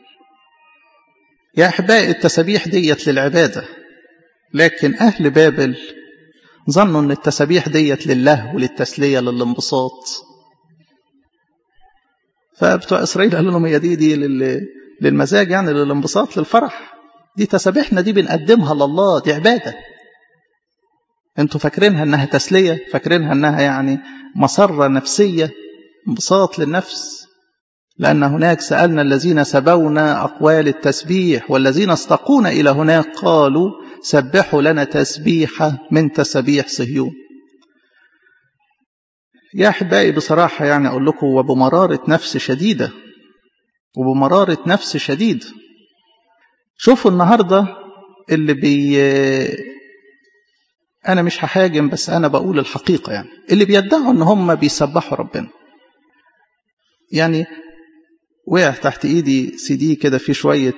S1: يا أحبائي التسبيح ديت للعبادة، لكن أهل بابل ظنوا أن التسبيح ديت لله وللتسلية للانبساط. فبتوع إسرائيل قالوا لهم هي دي دي للمزاج، يعني للانبساط للفرح. دي تسبيحنا دي بنقدمها لله، دي عبادة. انتوا فاكرينها انها تسلية، فاكرينها انها يعني مسرة نفسية، انبساط للنفس. لأن هناك سألنا الذين سبونا أقوال التسبيح والذين استقونا إلى هناك قالوا سبحوا لنا تسبيحة من تسبيح صهيون. يا أحبائي بصراحة يعني أقول لكم وبمرارة نفس شديدة وبمرارة نفس شديدة، شوفوا النهاردة اللي بي أنا مش هحاجم بس أنا بقول الحقيقة، يعني اللي بيدعوا أن هم بيسبحوا ربنا. يعني وقع تحت إيدي سي دي كده في شوية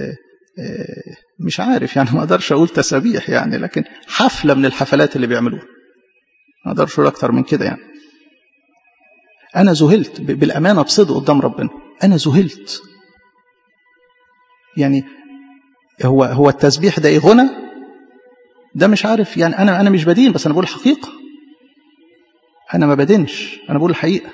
S1: مش عارف يعني ما أقدرش أقول تسبيح يعني، لكن حفلة من الحفلات اللي بيعملوها، ما أقدرش أقول أكتر من كده. يعني أنا ذهلت بالأمانة بصدق قدام ربنا، أنا ذهلت. يعني هو هو التسبيح ده إيه؟ غنى؟ ده مش عارف يعني. أنا أنا مش بدين بس أنا بقول الحقيقة، أنا ما بدينش، أنا بقول الحقيقة.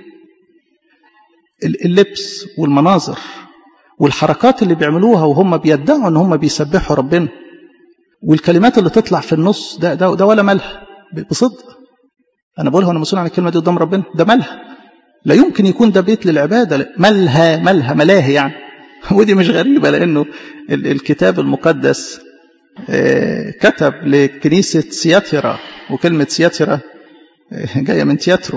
S1: اللبس والمناظر والحركات اللي بيعملوها وهم بيدعوا ان هم بيسبحوا ربنا، والكلمات اللي تطلع في النص ده ده, ده ولا مالها بصدق. انا بقولها وانا مسؤول عن الكلمه دي قدام ربنا، ده مالها؟ لا يمكن يكون ده بيت للعباده، مالها مالها ملاهي يعني. ودي مش غريبه لانه الكتاب المقدس كتب لكنيسه سياترا، وكلمه سياترا جايه من تياترو،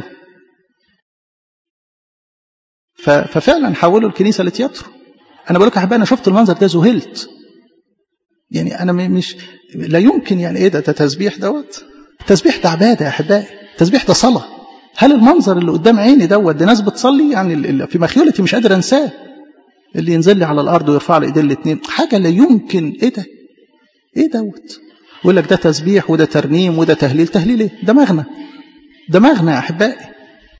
S1: ففعلا حولوا الكنيسه لتياترو. انا بقول لك يا احبائي انا شفت المنظر ده ذهلت. يعني انا مش لا يمكن يعني ايه ده, ده تسبيح دوت؟ التسبيح ده عباده يا احبائي، التسبيح ده صلاه. هل المنظر اللي قدام عيني دوت ده ناس بتصلي؟ يعني في مخيولتي مش قادر انساه، اللي ينزل لي على الارض ويرفع لي ايديه الاثنين، حاجه لا يمكن. ايه ده؟ ايه دوت؟ يقول لك ده تسبيح وده ترنيم وده تهليل. تهليل ايه؟ ده مغنى، ده مغنى يا احبائي.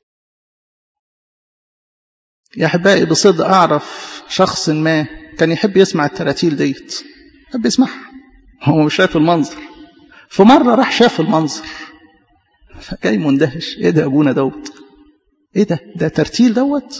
S1: يا أحبائي بصدق أعرف شخص ما كان يحب يسمع التراتيل ديت، يحب يسمعها، هو مش شايف المنظر. فمرة راح شاف المنظر فجاي مندهش، إيه ده أبونا دوت؟ إيه ده؟ ده ترتيل دوت؟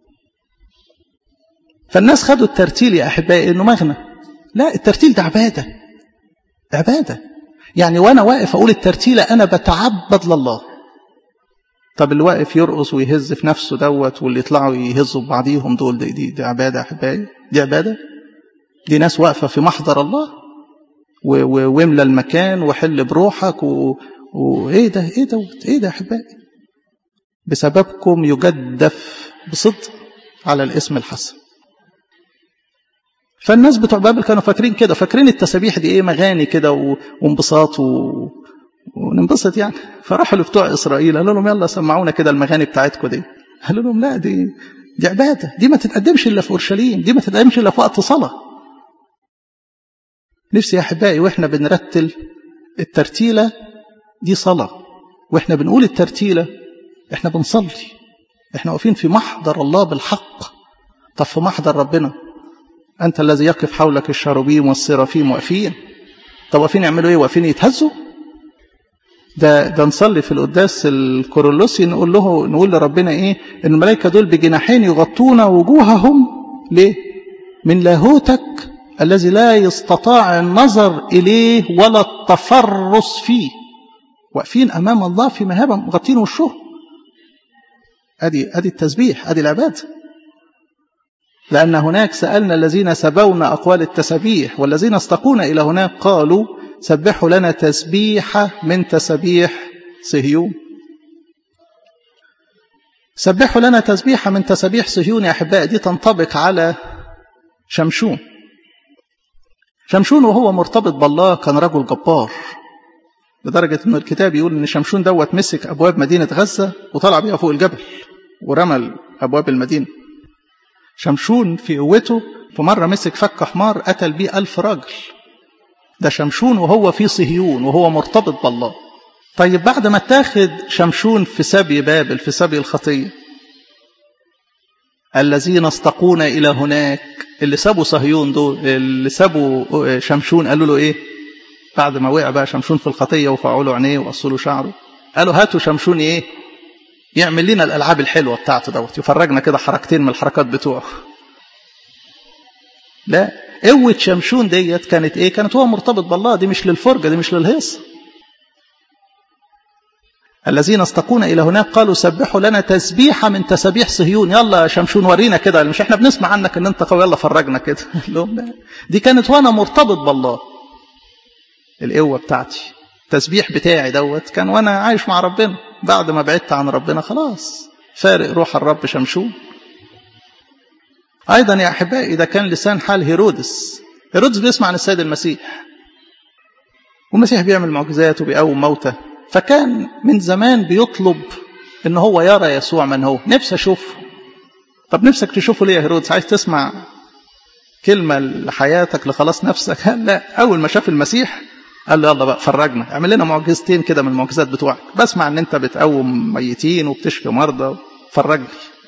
S1: فالناس خدوا الترتيل يا أحبائي إنه مغنى. لا، الترتيل ده عبادة، عبادة. يعني وأنا واقف أقول الترتيلة أنا بتعبد لله. طب اللي واقف يرقص ويهز في نفسه دوت واللي يطلعوا يهزوا ببعضيهم دول، دي, دي, دي عبادة يا أحبائي؟ دي عبادة؟ دي ناس واقفة في محضر الله واملى المكان وحل بروحك وإيه ده؟ إيه دوت؟ إيه ده يا أحبائي؟ بسببكم يجدف بصدق على الاسم الحسن. فالناس بتوع بابل كانوا فاكرين كده، فاكرين التسابيح دي ايه، مغاني كده وانبساط و... وننبسط يعني. فراحوا لبتوع اسرائيل قالوا لهم يلا سمعونا كده المغاني بتاعتكم دي. قالوا لهم لا، دي دي عباده، دي ما تتقدمش الا في اورشليم، دي ما تتقدمش الا في وقت صلاه. نفسي يا احبائي واحنا بنرتل الترتيله دي صلاه، واحنا بنقول الترتيله احنا بنصلي، احنا واقفين في محضر الله بالحق. طب في محضر ربنا انت الذي يقف حولك الشاروبيم والسرافيم واقفين. طب واقفين يعملوا ايه؟ واقفين يتهزوا؟ ده ده نصلي في القداس الكورولوسي نقول له نقول لربنا ايه؟ ان الملائكه دول بجناحين يغطون وجوههم ليه؟ من لاهوتك الذي لا يستطاع النظر اليه ولا التفرس فيه. واقفين امام الله في مهابه مغطين وشهم. ادي ادي التسبيح، ادي العباده. لان هناك سالنا الذين سبون اقوال التسبيح والذين استقونا الى هناك قالوا سبحوا لنا تسبيحه من تسبيح صهيون. سبحوا لنا تسبيحه من تسبيح صهيون يا احبائي، دي تنطبق على شمشون. شمشون وهو مرتبط بالله كان رجل جبار، لدرجة أن الكتاب يقول أن شمشون دوت مسك أبواب مدينة غزة وطلع بيها فوق الجبل ورمى أبواب المدينة. شمشون في قوته في مرة مسك فك حمار قتل بيه ألف راجل. ده شمشون وهو في صهيون وهو مرتبط بالله. طيب بعد ما اتاخد شمشون في سبي بابل، في سبي الخطية، الذين استقونا إلى هناك، اللي سابوا صهيون دول، اللي سابوا شمشون، قالوا له إيه بعد ما وقع بقى شمشون في الخطية وفعوا له عينيه وقصوا له شعره؟ قالوا هاتوا شمشون إيه يعمل لنا الألعاب الحلوة بتاعته دوت، يفرجنا كده حركتين من الحركات بتوعه. لا، قوة شمشون ديت كانت إيه؟ كانت هو مرتبط بالله. دي مش للفرجة، دي مش للهيصة. الذين استقونا إلى هناك قالوا سبحوا لنا تسبيحة من تسبيح صهيون. يلا يا شمشون ورينا كده، مش احنا بنسمع عنك ان انت قوي، يلا فرجنا كده. دي كانت وانا مرتبط بالله. القوة بتاعتي التسبيح بتاعي دوت كان وانا عايش مع ربنا. بعد ما بعدت عن ربنا خلاص فارق روح الرب شمشون. ايضا يا احبائي ده كان لسان حال هيرودس. هيرودس بيسمع عن السيد المسيح، والمسيح بيعمل معجزات وبيقوم موتى، فكان من زمان بيطلب ان هو يرى يسوع من هو. نفسه اشوفه. طب نفسك تشوفه ليه يا هيرودس؟ عايز تسمع كلمة لحياتك لخلاص نفسك؟ لا، اول ما شاف المسيح قال له يلا بقى فرجنا، اعمل لنا معجزتين كده من المعجزات بتوعك. بسمع ان انت بتقوم ميتين وبتشفي مرضى، فرجني.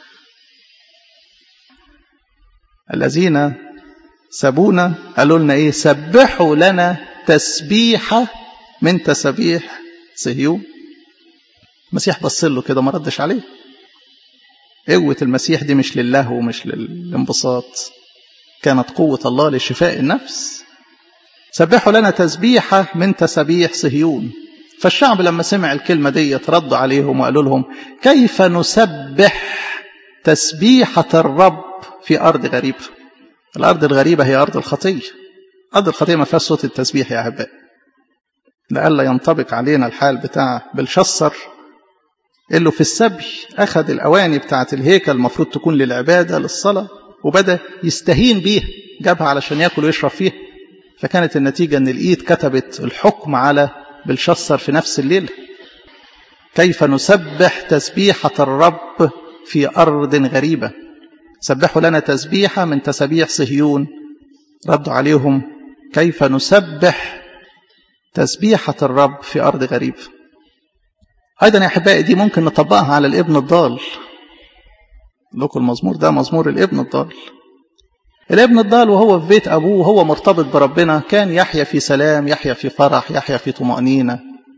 S1: الذين سابونا قالوا لنا ايه؟ سبحوا لنا تسبيحة من تسبيح صهيون. المسيح بص له كده ما ردش عليه. قوة المسيح دي مش لله ومش للانبساط، كانت قوة الله لشفاء النفس. سبحوا لنا تسبيحة من تسبيح صهيون. فالشعب لما سمع الكلمة دي ردوا عليهم وقالوا لهم كيف نسبح تسبيحة الرب في أرض غريبة؟ الأرض الغريبة هي أرض الخطية. أرض الخطية ما فيهاش صوت التسبيح يا أحبائي. لألا ينطبق علينا الحال بتاع بلشصر اللي في السبي أخذ الأواني بتاعة الهيكل المفروض تكون للعبادة للصلاة وبدأ يستهين بيها، جابها علشان يأكل ويشرب فيها. فكانت النتيجة أن الإيد كتبت الحكم على بلشصر في نفس الليل. كيف نسبح تسبيحة الرب في أرض غريبة؟ سبحوا لنا تسبيحة من تسبيح صهيون. ردوا عليهم كيف نسبح تسبيحة الرب في أرض غريبة. أيضا يا أحبائي دي ممكن نطبقها على الابن الضال. لكم المزمور ده مزمور الابن الضال. الابن الضال وهو في بيت أبوه وهو مرتبط بربنا كان يحيا في سلام، يحيا في فرح، يحيا في طمأنينة.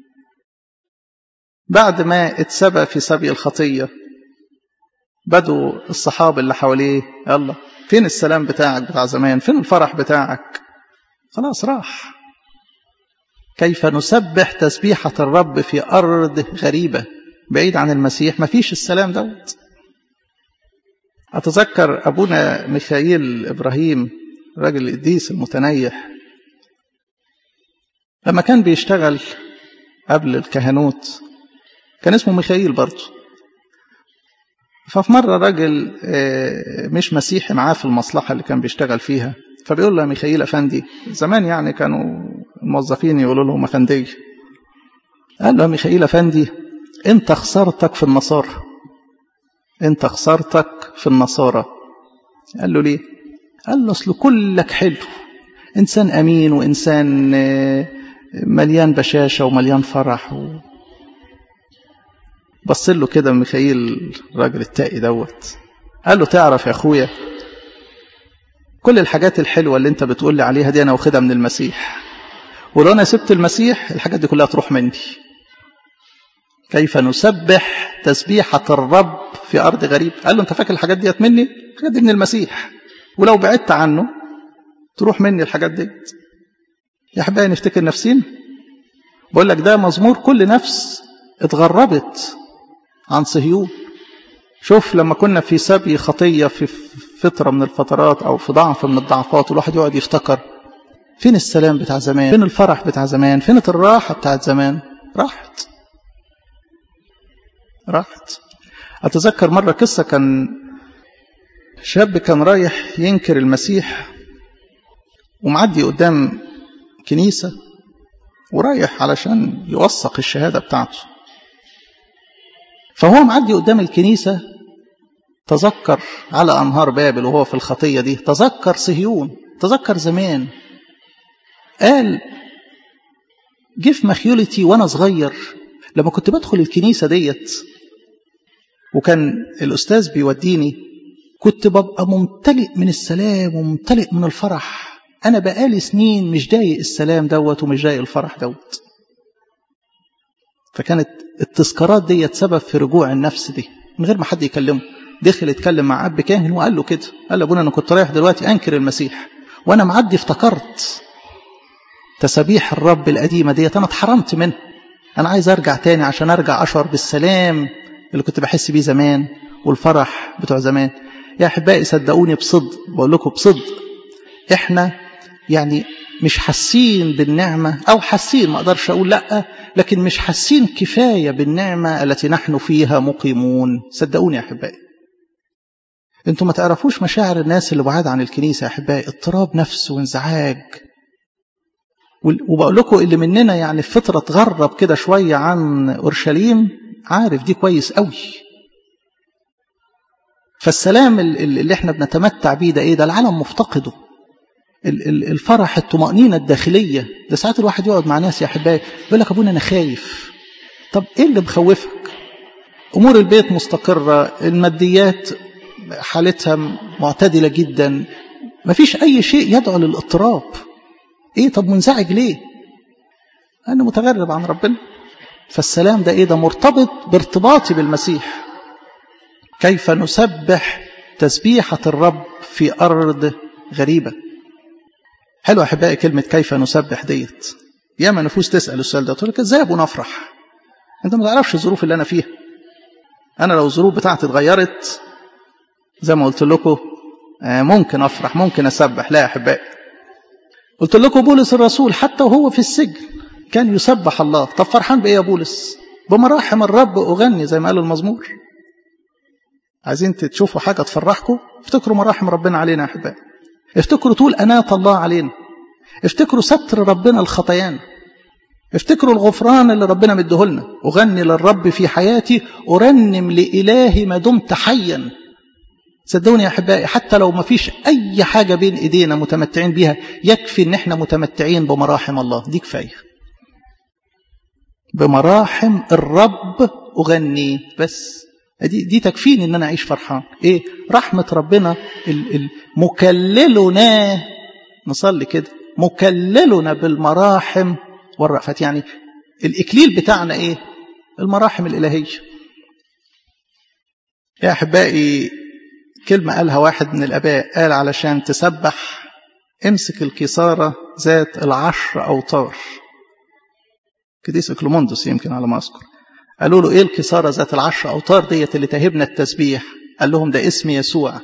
S1: بعد ما اتسبى في سبي الخطية بدوا الصحابة اللي حواليه يلا فين السلام بتاعك بتاع زمان؟ فين الفرح بتاعك؟ خلاص راح. كيف نسبح تسبيحة الرب في أرض غريبة؟ بعيد عن المسيح ما فيش السلام دوت. أتذكر أبونا ميخائيل إبراهيم الراجل القديس المتنيح لما كان بيشتغل قبل الكهنوت كان اسمه ميخائيل برضه. ففي مرة راجل مش مسيحي معاه في المصلحة اللي كان بيشتغل فيها فبيقول له يا ميخائيل أفندي، زمان يعني كانوا الموظفين يقولوا لهم أفندي، قال له يا ميخائيل أفندي أنت خسارتك في النصارى، أنت خسارتك في النصارى. قال له ليه؟ قال له أصل كلك حلو، إنسان أمين وإنسان مليان بشاشة ومليان فرح و... بص له كده ميخائيل الراجل التائي دوت، قال له تعرف يا أخويا كل الحاجات الحلوة اللي أنت بتقول لي عليها دي أنا واخدها من المسيح، ولو أنا سبت المسيح الحاجات دي كلها تروح مني. كيف نسبح تسبيحة الرب في أرض غريب؟ قال له أنت فاكر الحاجات دي مني؟ الحاجات دي من المسيح، ولو بعدت عنه تروح مني الحاجات دي. يا حبايبي نفتكر نفسين، بقول لك ده مزمور كل نفس اتغربت عن صهيون. شوف لما كنا في سبي خطية في فترة من الفترات أو في ضعف من الضعفات، والواحد يقعد يفتكر فين السلام بتاع زمان، فين الفرح بتاع زمان، فين الراحة بتاعت زمان، راحت راحت. أتذكر مرة قصة، كان شاب كان رايح ينكر المسيح ومعدي قدام كنيسة ورايح علشان يوثق الشهادة بتاعته، فهو معدي قدام الكنيسة تذكر على أنهار بابل وهو في الخطية دي، تذكر صهيون، تذكر زمان. قال جه في مخيولتي وأنا صغير لما كنت بدخل الكنيسة ديت وكان الأستاذ بيوديني، كنت ببقى ممتلئ من السلام وممتلئ من الفرح. أنا بقالي سنين مش ضايق السلام دوت ومش ضايق الفرح دوت. فكانت التذكارات ديت سبب في رجوع النفس دي من غير ما حد يكلمه. دخل يتكلم مع أب كاهن وقال له كده، قال له أبونا أنا كنت رايح دلوقتي أنكر المسيح وأنا معدي افتكرت تسابيح الرب القديمة ديت، أنا اتحرمت منها، أنا عايز أرجع تاني عشان أرجع أشعر بالسلام اللي كنت بحس بيه زمان والفرح بتوع زمان. يا أحبائي صدقوني بصدق، بقول لكم بصدق، إحنا يعني مش حاسين بالنعمة، أو حاسين ما أقدرش أقول لأ، لكن مش حاسين كفاية بالنعمة التي نحن فيها مقيمون. صدقوني يا أحبائي، أنتم ما تعرفوش مشاعر الناس اللي بعاد عن الكنيسة يا أحبائي، اضطراب نفس وانزعاج. وبقول لكم اللي مننا يعني في فترة تغرب كده شوية عن أورشليم عارف دي كويس قوي. فالسلام اللي احنا بنتمتع بيه ده ايه؟ ده العالم مفتقده. الفرح، الطمأنينة الداخلية ده. ساعات الواحد يقعد مع ناس يا أحبائي يقول لك أبونا أنا خايف. طب إيه اللي مخوفك؟ أمور البيت مستقرة، الماديات حالتها معتدلة جدا، ما فيش أي شيء يدعو للاضطراب. إيه طب منزعج ليه؟ أنا متغرب عن ربنا. فالسلام ده إيه؟ ده مرتبط بارتباطي بالمسيح. كيف نسبح تسبيحة الرب في أرض غريبة. حلو أحبائي كلمة كيف نسبح ديت. ياما نفوس تسأل السؤال ده، تقول لك ازاي ابو نفرح؟ انت ما تعرفش الظروف اللي انا فيها. انا لو الظروف بتاعتي اتغيرت زي ما قلت لكم ممكن افرح، ممكن اسبح. لا يا احبائي، قلت لكم بولس الرسول حتى وهو في السجن كان يسبح الله. طب فرحان بايه يا بولس؟ بمراحم الرب اغني زي ما قال المزمور. عايزين تشوفوا حاجه تفرحكم؟ افتكروا مراحم ربنا علينا يا احبائي، افتكروا طول أناة الله علينا، افتكروا ستر ربنا الخطيان، افتكروا الغفران اللي ربنا مديهولنا. أغني للرب في حياتي، أرنم لإلهي ما دمت حيا. صدقوني يا أحبائي حتى لو ما فيش أي حاجة بين إيدينا متمتعين بيها، يكفي إن احنا متمتعين بمراحم الله، دي كفاية. بمراحم الرب أغني، بس دي, دي تكفيني إن أنا أعيش فرحان. إيه؟ رحمة ربنا مكللنا، نصلي كده، مكللنا بالمراحم والرأفات. يعني الإكليل بتاعنا إيه؟ المراحم الإلهية. يا أحبائي كلمة قالها واحد من الآباء، قال علشان تسبح امسك الكسارة ذات العشر أوتار. قديس إكليموندوس يمكن على ما أذكر، قالوا له إيه الكسارة ذات العشر أوتار ديت اللي تهبنا التسبيح؟ قال لهم ده اسم يسوع.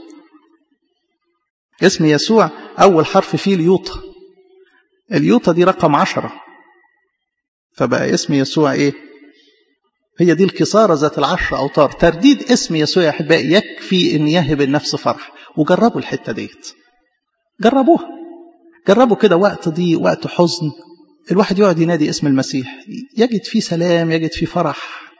S1: اسم يسوع أول حرف فيه اليوطة، اليوطة دي رقم عشرة، فبقى اسم يسوع إيه؟ هي دي الكسارة ذات العشر أوتار. ترديد اسم يسوع يا أحبائي يكفي إن يهب النفس فرح. وجربوا الحتة ديت، جربوها. جربوا كده وقت ضيق وقت حزن الواحد يقعد ينادي اسم المسيح، يجد فيه سلام، يجد فيه فرح.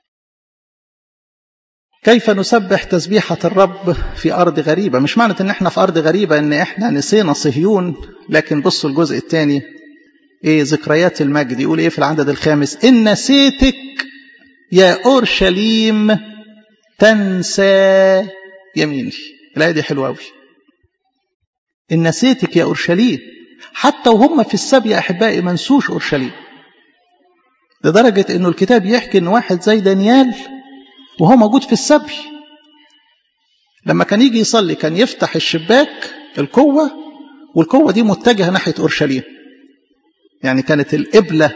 S1: كيف نسبح تسبيحة الرب في أرض غريبة؟ مش معنى إن إحنا في أرض غريبة إن إحنا نسينا صهيون، لكن بصوا الجزء الثاني إيه ذكريات المجد، يقول إيه في العدد الخامس: إن نسيتك يا أورشليم تنسى يميني. الآية دي حلوة أوي. إن نسيتك يا أورشليم، حتى وهم في السبي يا أحبائي ما نسوش أورشليم، لدرجة إنه الكتاب يحكي إن واحد زي دانيال وهو موجود في السبي لما كان يجي يصلي كان يفتح الشباك القوة، والقوة دي متجهة ناحية أورشليم، يعني كانت القبلة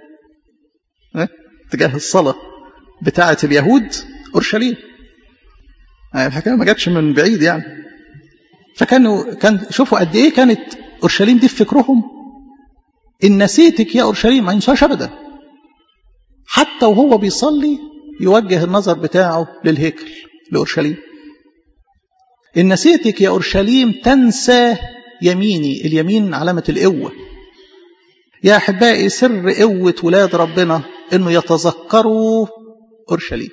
S1: اتجاه الصلاة بتاعة اليهود أورشليم، يعني الحكاية ما جاتش من بعيد يعني. فكانوا كان شوفوا قد إيه كانت أورشليم دي في فكرهم. إن نسيتك يا أورشليم ما ينساش أبدا، حتى وهو بيصلي يوجه النظر بتاعه للهيكل لأورشليم. إن نسيتك يا أورشليم تنسى يميني. اليمين علامة القوة يا أحبائي. سر قوة ولاد ربنا إنه يتذكروا أورشليم.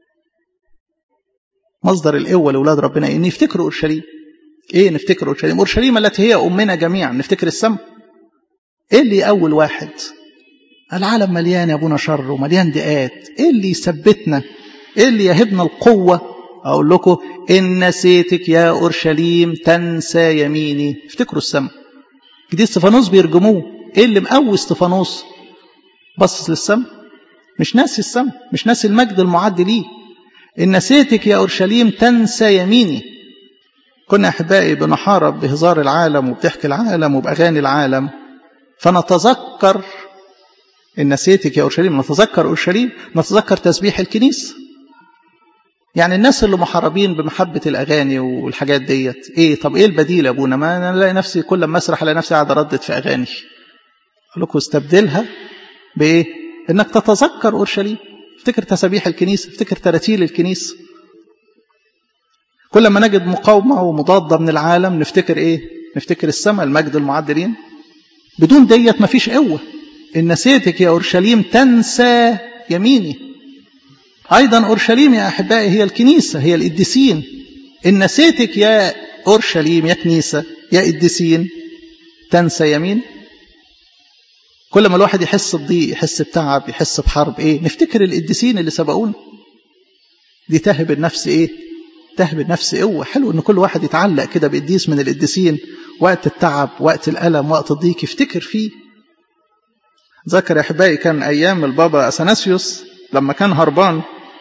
S1: مصدر القوة لولاد ربنا إن يفتكروا أورشليم. إيه نفتكر أورشليم؟ أورشليم التي هي أمنا جميعا. نفتكر السماء. إيه اللي أول واحد؟ العالم مليان يا أبونا شر ومليان ضيقات. إيه اللي يثبتنا؟ إيه اللي يهبنا القوة؟ أقول لكم: إن نسيتك يا أورشليم تنسى يميني. افتكروا السماء. جديد استفانوس بيرجموه. إيه اللي مقوي استفانوس؟ بص للسماء، مش ناسي السماء، مش ناسي المجد المعد ليه. إن نسيتك يا أورشليم تنسى يميني. كنا أحبائي بنحارب بهزار العالم وبضحك العالم وبأغاني العالم، فنتذكر إن نسيتك يا أورشليم، نتذكر أورشليم، نتذكر تسبيح الكنيسة. يعني الناس اللي محاربين بمحبة الأغاني والحاجات ديت، إيه طب إيه البديل يا أبونا؟ ما أنا ألاقي نفسي كل ما أسرح ألاقي نفسي قاعد أردد في أغاني. أقول لكم استبدلها بإيه؟ إنك تتذكر أورشليم، افتكر تسبيح الكنيسة، افتكر تراتيل الكنيسة. كل ما نجد مقاومة ومضادة من العالم نفتكر إيه؟ نفتكر السماء، المجد المعدلين. بدون ديت مفيش قوة. إن نسيتك يا أورشليم تنسى يميني. أيضا أورشليم يا أحبائي هي الكنيسة، هي القديسين. إن نسيتك يا أورشليم يا كنيسة يا قديسين تنسى يمين. كل ما الواحد يحس بضيق، يحس بتعب، يحس بحرب، إيه؟ نفتكر القديسين اللي سبقونا. دي تهب النفس إيه؟ تهب النفس قوة. حلو إن كل واحد يتعلق كده بقديس من القديسين وقت التعب، وقت الألم، وقت الضيق يفتكر فيه. ذكر يا أحبائي كان أيام البابا أثناسيوس لما كان هربان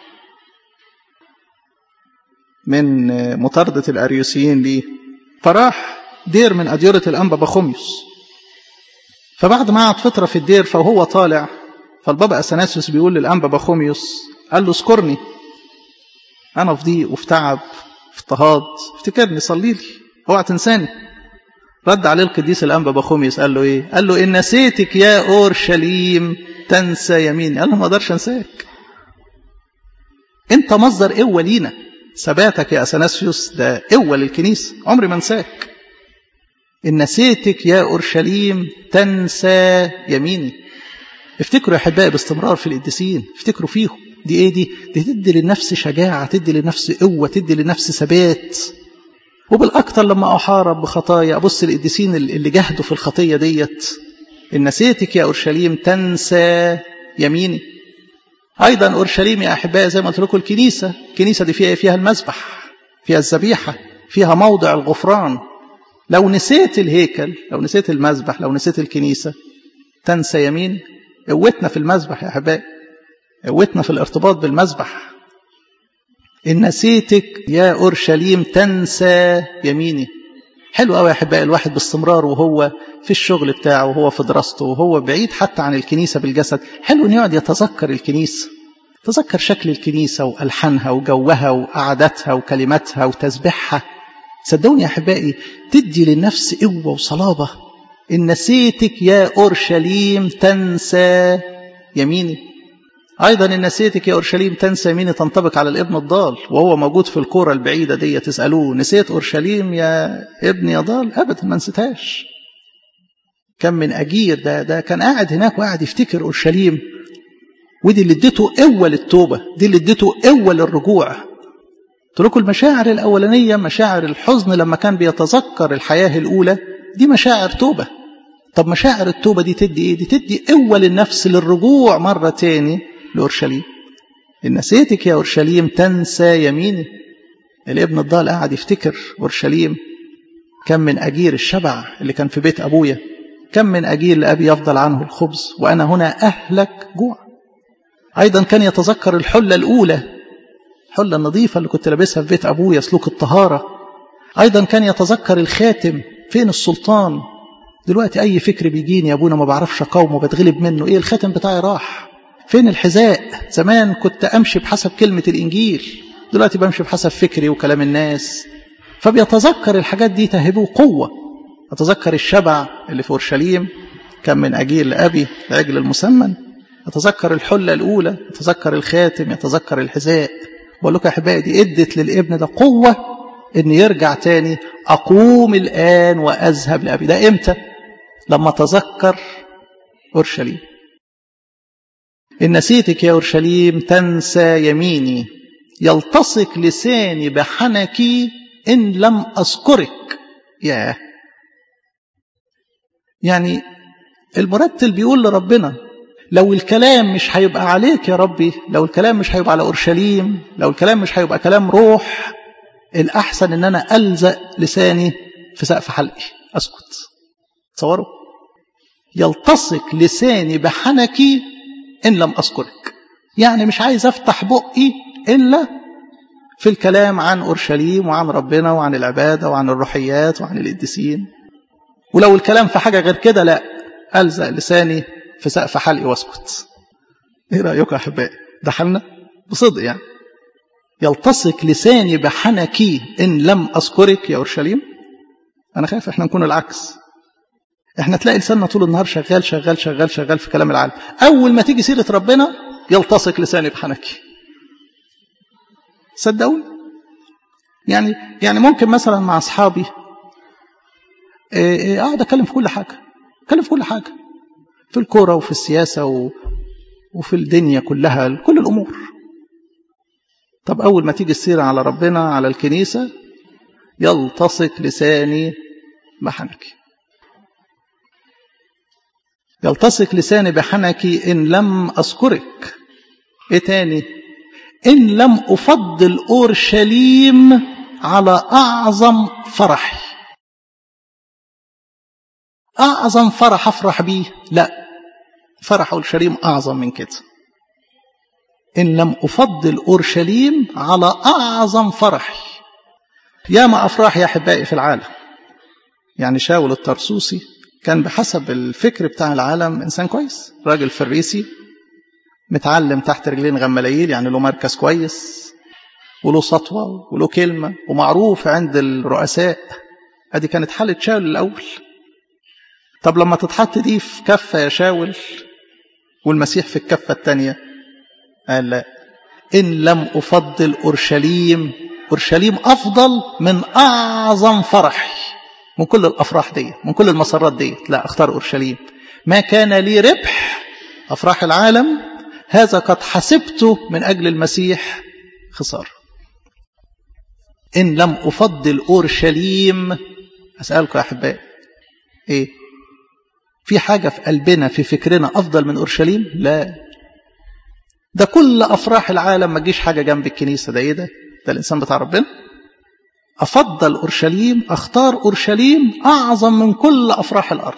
S1: من مطاردة الأريوسيين ليه، فراح دير من أديرة الأنبا بخوميوس. فبعد ما قعد فترة في الدير فهو طالع، فالبابا أثناسيوس بيقول للأنبا بخوميوس، قال له: اذكرني، أنا في ضيق وفي تعب في اضطهاد، افتكرني، صلي لي، اوعى تنساني. رد عليه القديس الأنبا بخوميوس قال له إيه؟ قال له: إن نسيتك يا أورشليم تنسى يميني. قال له: ما اقدرش انساك، انت مصدر قوة لينا. ثباتك يا أثناسيوس ده قوة للكنيسة، عمري ما انساك. إن نسيتك يا أورشليم تنسى يميني. افتكروا يا أحبائي باستمرار في القديسين، افتكروا فيهم. دي ايه دي؟ دي تدي للنفس شجاعة، تدي للنفس قوة، تدي للنفس ثبات. وبالأكثر لما أحارب بخطايا أبص القديسين اللي جهدوا في الخطية ديت. إن نسيتك يا أورشليم تنسى يميني. أيضا أورشليم يا أحبائي زي ما قلت لكم الكنيسة. الكنيسة دي فيها فيها المذبح، فيها الذبيحة، فيها موضع الغفران. لو نسيت الهيكل، لو نسيت المذبح، لو نسيت الكنيسة تنسى يمين. قوتنا في المذبح يا أحبائي، قوتنا في الارتباط بالمذبح. إن نسيتك يا أورشليم تنسى يميني. حلو قوي يا أحبائي الواحد باستمرار وهو في الشغل بتاعه وهو في دراسته وهو بعيد حتى عن الكنيسة بالجسد، حلو إنه يقعد يتذكر الكنيسة، تذكر شكل الكنيسة وألحانها وجوها وقعدتها وكلماتها وتسبيحها. صدقوني يا أحبائي تدي للنفس قوة وصلابة. إن نسيتك يا أورشليم تنسى يميني. أيضا إن نسيتك يا أورشليم تنسى يميني تنطبق على الابن الضال وهو موجود في الكورة البعيدة دي. تسألوه: نسيت أورشليم يا ابني يا ضال؟ أبدا ما نسيتهاش. كم من أجير، ده ده كان قاعد هناك وقاعد يفتكر أورشليم، ودي اللي اديته قوة للتوبة، دي اللي اديته قوة للرجوع. قلت لكم المشاعر الأولانية مشاعر الحزن لما كان بيتذكر الحياة الأولى، دي مشاعر توبة. طب مشاعر التوبة دي تدي إيه؟ دي تدي قوة للنفس للرجوع مرة تاني لأورشليم. إن نسيتك يا أورشليم تنسى يميني. الابن الضال قاعد يفتكر أورشليم. كم من أجير الشبع اللي كان في بيت أبويا، كم من أجير لأبي يفضل عنه الخبز وأنا هنا أهلك جوع. أيضا كان يتذكر الحلة الأولى، الحلة النظيفة اللي كنت لابسها في بيت أبويا، سلوك الطهارة. أيضا كان يتذكر الخاتم، فين السلطان؟ دلوقتي أي فكر بيجيني يا أبونا ما بعرفش أقاومه، بتغلب منه، إيه الخاتم بتاعي راح؟ فين الحذاء؟ زمان كنت أمشي بحسب كلمة الإنجيل، دلوقتي بمشي بحسب فكري وكلام الناس. فبيتذكر الحاجات دي تهبه قوة. أتذكر الشبع اللي في أورشليم، كم من أجير لأبي العجل المسمن. أتذكر الحلة الأولى، أتذكر الخاتم، يتذكر الحذاء. بقول لكم يا أحبائي دي ادت للابن ده قوة إن يرجع تاني، أقوم الآن وأذهب لأبي. ده إمتى؟ لما تذكر أورشليم. إن نسيتك يا أورشليم تنسى يميني، يلتصق لساني بحنكي إن لم أذكرك. ياه، يعني المرتل بيقول لربنا لو الكلام مش هيبقى عليك يا ربي، لو الكلام مش هيبقى على أورشليم، لو الكلام مش هيبقى كلام روح، الأحسن إن أنا ألزق لساني في سقف حلقي أسكت. تصوروا، يلتصق لساني بحنكي إن لم أذكرك، يعني مش عايز أفتح بقي إلا في الكلام عن أورشليم وعن ربنا وعن العبادة وعن الروحيات وعن القديسين. ولو الكلام في حاجة غير كده لا، ألزق لساني في سقف حلقي واسكت. ايه رأيكم يا أحبائي؟ ده حالنا بصدق يعني. يلتصق لساني بحنكي إن لم أذكرك يا أورشليم. أنا خايف إحنا نكون العكس، إحنا تلاقي لساننا طول النهار شغال شغال شغال شغال في كلام العالم، أول ما تيجي سيرة ربنا يلتصق لساني بحنكي. صدقوني، يعني يعني ممكن مثلا مع أصحابي أقعد أتكلم في كل حاجة، أتكلم في كل حاجة، في الكورة وفي السياسة و... وفي الدنيا كلها، كل الأمور. طب أول ما تيجي السيرة على ربنا على الكنيسة يلتصق لساني بحنكي. يلتصق لساني بحنكي إن لم أذكرك. إيه تاني؟ إن لم أفضل أورشليم على أعظم فرحي. أعظم فرح أفرح بيه؟ لا، فرح أورشليم أعظم من كده. إن لم أفضل أورشليم على أعظم فرحي. يا ما أفراح يا أحبائي في العالم. يعني شاول الطرسوسي كان بحسب الفكر بتاع العالم إنسان كويس، راجل فريسي متعلم تحت رجلين غملايل، يعني له مركز كويس وله سطوة وله كلمة ومعروف عند الرؤساء. هذه كانت حالة شاول الأول. طب لما تتحط دي في كفة يا شاول والمسيح في الكفة الثانية، قال لا، إن لم أفضل أورشليم، أورشليم أفضل من أعظم فرح من كل الأفراح دي، من كل المسارات دي، لا أختار أورشليم. ما كان لي ربح أفراح العالم هذا قد حسبته من أجل المسيح خسارة. إن لم أفضل أورشليم. أسألكم يا أحبائي، إيه في حاجة في قلبنا في فكرنا أفضل من أورشليم؟ لا، ده كل أفراح العالم ما تجيش حاجة جنب الكنيسة. ده إيه ده؟ ده الإنسان بتاع ربنا. أفضل أورشليم، أختار أورشليم أعظم من كل أفراح الأرض.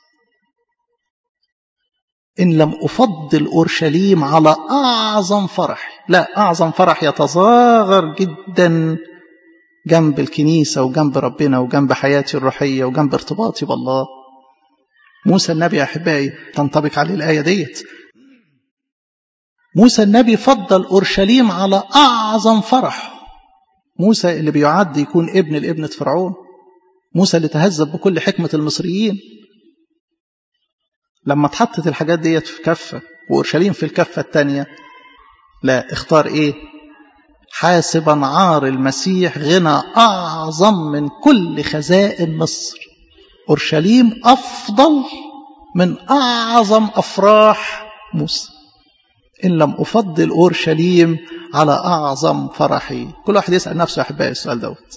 S1: إن لم أفضل أورشليم على أعظم فرح، لا، أعظم فرح يتصاغر جدا جنب الكنيسة وجنب ربنا وجنب حياتي الروحية وجنب ارتباطي بالله. موسى النبي يا أحبائي تنطبق عليه الآية ديت. موسى النبي فضل أورشليم على أعظم فرح. موسى اللي بيعد يكون ابن لابنة فرعون، موسى اللي تهذب بكل حكمة المصريين. لما اتحطت الحاجات ديت في كفة وأورشليم في الكفة الثانية، لا، اختار ايه؟ حاسبا عار المسيح غنى أعظم من كل خزائن مصر. أورشليم أفضل من أعظم أفراح موسى. إن لم أفضل أورشليم على أعظم فرحي. كل واحد يسأل نفسه يا أحبائي السؤال دوت.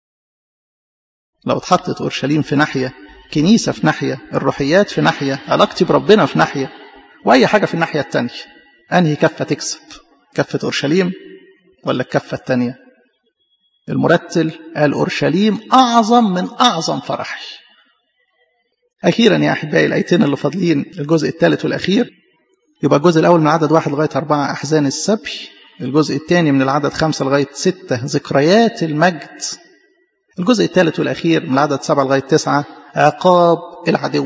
S1: لو اتحطت أورشليم في ناحية، كنيسة في ناحية، الروحيات في ناحية، علاقتي بربنا في ناحية، وأي حاجة في الناحية التانية، أنهي كفة تكسب؟ كفة أورشليم ولا الكفة التانية؟ المرتل قال أورشليم أعظم من أعظم فرحي. أخيرا يا أحبائي الآيتين اللي فاضلين الجزء الثالث والأخير. يبقى الجزء الأول من العدد واحد لغاية أربعة أحزان السبي، الجزء الثاني من العدد خمسة لغاية ستة ذكريات المجد، الجزء الثالث والأخير من العدد سبعة لغاية تسعة عقاب العدو.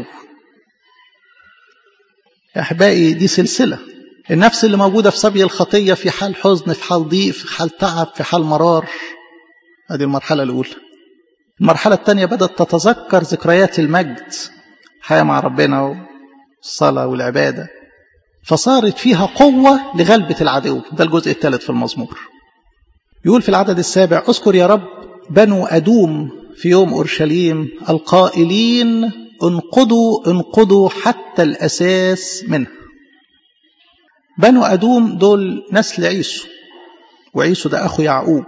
S1: يا أحبائي دي سلسلة. النفس اللي موجودة في سبي الخطية في حال حزن، في حال ضيق، في حال تعب، في حال مرار. هذه المرحلة الأولى. المرحلة الثانية بدأت تتذكر ذكريات المجد، حياة مع ربنا والصلاة والعبادة، فصارت فيها قوة لغلبة العدو. ده الجزء الثالث في المزمور. يقول في العدد السابع: اذكر يا رب بنو أدوم في يوم أورشليم القائلين انقضوا انقضوا حتى الأساس منها. بنو أدوم دول نسل عيسو، وعيسو ده أخو يعقوب،